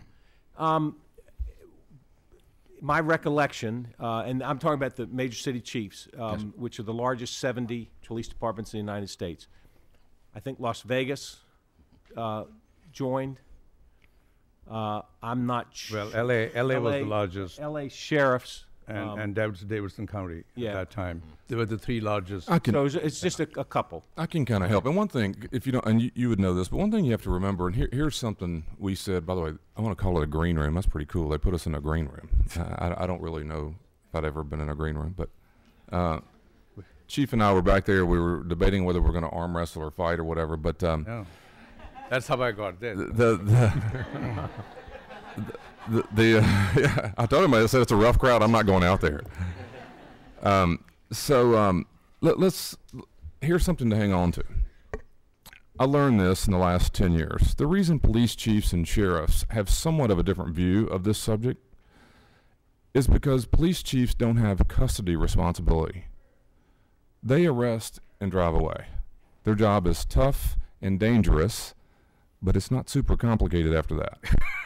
My recollection, and I'm talking about the major city chiefs, Yes. which are the largest 70 police departments in the United States. I think Las Vegas joined. I'm not sure. Well, LA was the largest, LA sheriffs. and Davidson County yeah. at that time. They were the three largest. So it's just a couple. I can kind of help. And one thing, if you don't, and you would know this, but one thing you have to remember, and here's something we said, by the way, I want to call it a green room. That's pretty cool. They put us in a green room. I don't really know if I'd ever been in a green room, but Chief and I were back there. We were debating whether we're going to arm wrestle or fight or whatever, but No. That's how I got there. Yeah, I told him, I said it's a rough crowd. I'm not going out there. Here's something to hang on to. I learned this in the last 10 years. The reason police chiefs and sheriffs have somewhat of a different view of this subject is because police chiefs don't have custody responsibility. They arrest and drive away. Their job is tough and dangerous, but it's not super complicated after that.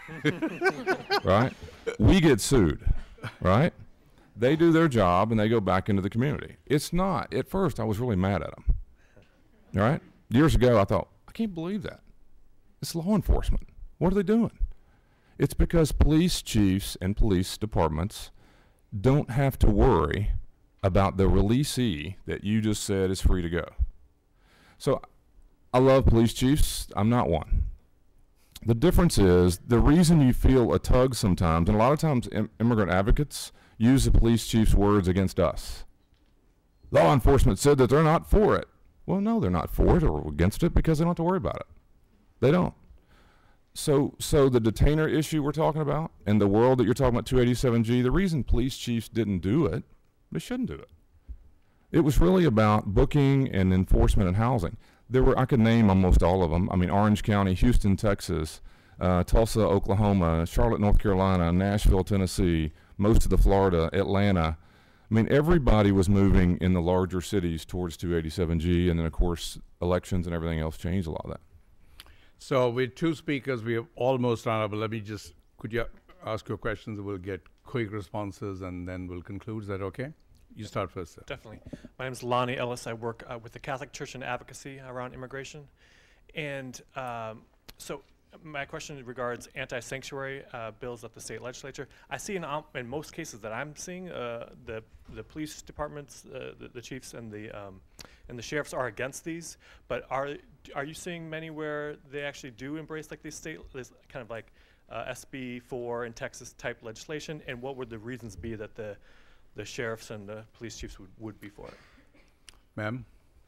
Right? We get sued, right? They do their job and they go back into the community. It's not. At first, I was really mad at them. All right? Years ago, I thought, I can't believe that. It's law enforcement. What are they doing? It's because police chiefs and police departments don't have to worry about the releasee that you just said is free to go. So I love police chiefs. I'm not one. The difference is the reason you feel a tug sometimes, and a lot of times immigrant advocates use the police chief's words against us. Law enforcement said that they're not for it. Well, no, they're not for it or against it because they don't have to worry about it. They don't. So the detainer issue we're talking about and the world that you're talking about, 287G, the reason police chiefs didn't do it, they shouldn't do it. It was really about booking and enforcement and housing. I could name almost all of them. I mean, Orange County, Houston, Texas, Tulsa, Oklahoma, Charlotte, North Carolina, Nashville, Tennessee, most of the Florida, Atlanta. I mean, everybody was moving in the larger cities towards 287G, and then, of course, elections and everything else changed a lot of that. So with two speakers, we have almost run out, but could you ask your questions? We'll get quick responses, and then we'll conclude. Is that okay? You start first, sir. Definitely. My name is Lonnie Ellis. I work with the Catholic Church and advocacy around immigration. And so my question regards anti-sanctuary bills at the state legislature. I see in most cases that I'm seeing, the police departments, the chiefs and the sheriffs are against these. But are you seeing many where they actually do embrace like this kind of like SB 4 in Texas type legislation? And what would the reasons be that the sheriffs and the police chiefs would be for it? Ma'am?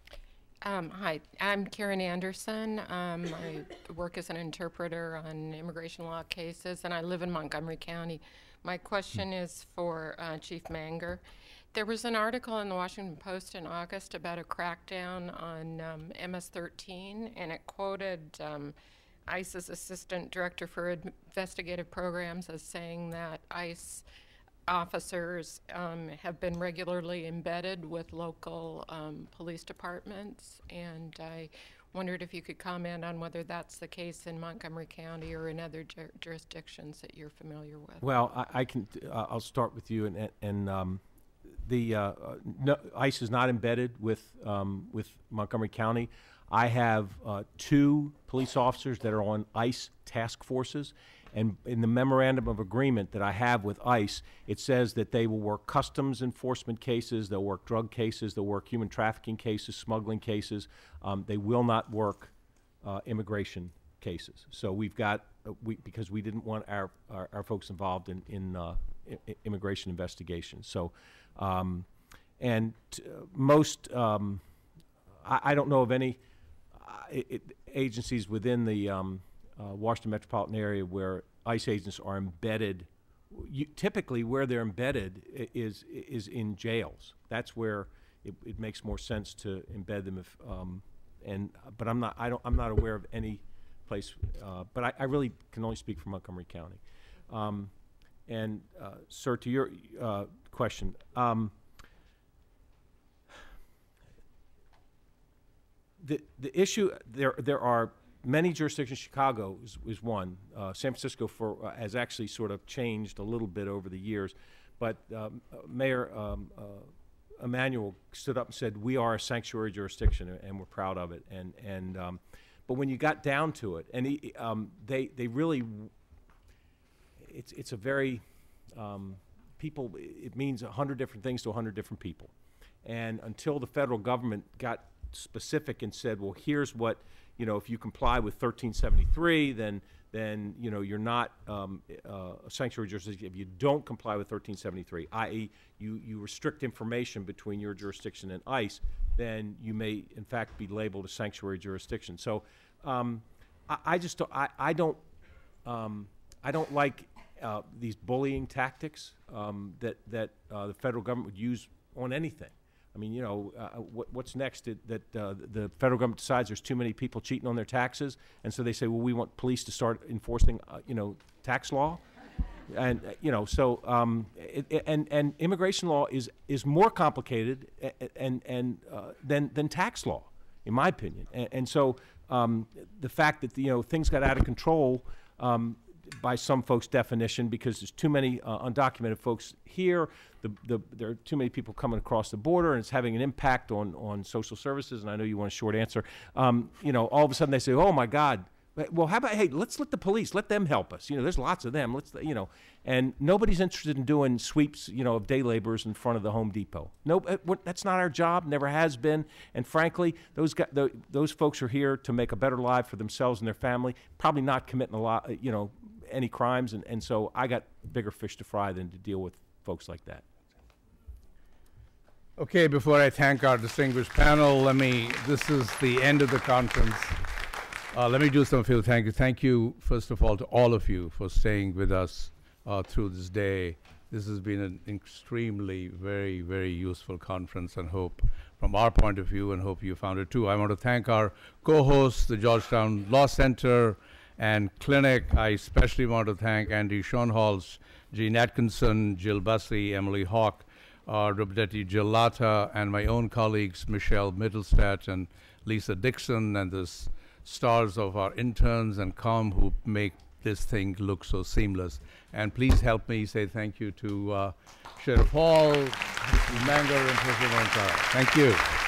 Hi, I'm Karen Anderson. I work as an interpreter on immigration law cases, and I live in Montgomery County. My question is for Chief Menger. There was an article in the Washington Post in August about a crackdown on MS-13, and it quoted ICE's Assistant Director for Investigative Programs as saying that ICE officers have been regularly embedded with local police departments, and I wondered if you could comment on whether that's the case in Montgomery County or in other jurisdictions that you're familiar with. Well, I can. I'll start with you, and no, ICE is not embedded with Montgomery County. I have 2 police officers that are on ICE task forces, and in the memorandum of agreement that I have with ICE, it says that they will work customs enforcement cases, they'll work drug cases, they'll work human trafficking cases, smuggling cases. They will not work immigration cases. So we've got, because we didn't want our folks involved in immigration investigations. So, most, I don't know of any agencies within the Washington metropolitan area where ICE agents are embedded. Typically, where they're embedded is in jails. That's where it makes more sense to embed them. If but I'm not aware of any place. But I really can only speak for Montgomery County. Sir, to your question. The issue, there are many jurisdictions. Chicago is one. San Francisco has actually sort of changed a little bit over the years, but Mayor Emanuel stood up and said, we are a sanctuary jurisdiction, and we're proud of it. But when you got down to it, and they really, it's a very, people, it means 100 different things to 100 different people. And until the federal government got specific and said, well, here's what, if you comply with 1373, then you're not a sanctuary jurisdiction. If you don't comply with 1373, i.e. you restrict information between your jurisdiction and ICE, then you may in fact be labeled a sanctuary jurisdiction. So I don't like these bullying tactics that the federal government would use on anything. I mean, what's next? That the federal government decides there's too many people cheating on their taxes, and so they say, well, we want police to start enforcing, tax law, and and immigration law is more complicated than tax law, in my opinion, and so the fact that things got out of control. By some folks' definition, because there's too many undocumented folks here, there are too many people coming across the border, and it's having an impact on social services. And I know you want a short answer. All of a sudden they say, "Oh my God, well, how about, hey, let's let the police, let them help us. There's lots of them. And nobody's interested in doing sweeps, of day laborers in front of the Home Depot. No, that's not our job. Never has been. And frankly, those folks are here to make a better life for themselves and their family. Probably not committing a lot, any crimes. And so I got bigger fish to fry than to deal with folks like that. Okay, before I thank our distinguished panel, this is the end of the conference. Let me do some field thank you. Thank you, first of all, to all of you for staying with us through this day. This has been an extremely, very, very useful conference, and hope from our point of view, and hope you found it too. I want to thank our co-hosts, the Georgetown Law Center and Clinic. I especially want to thank Andy Schoenholz, Gene Atkinson, Jill Bussey, Emily Hawk, Deputy Jill Latta, and my own colleagues, Michelle Mittelstadt and Lisa Dixon, and the stars of our interns and COM who make this thing look so seamless. And please help me say thank you to Sheriff Hall, Manger, and Professor Montara. Thank you.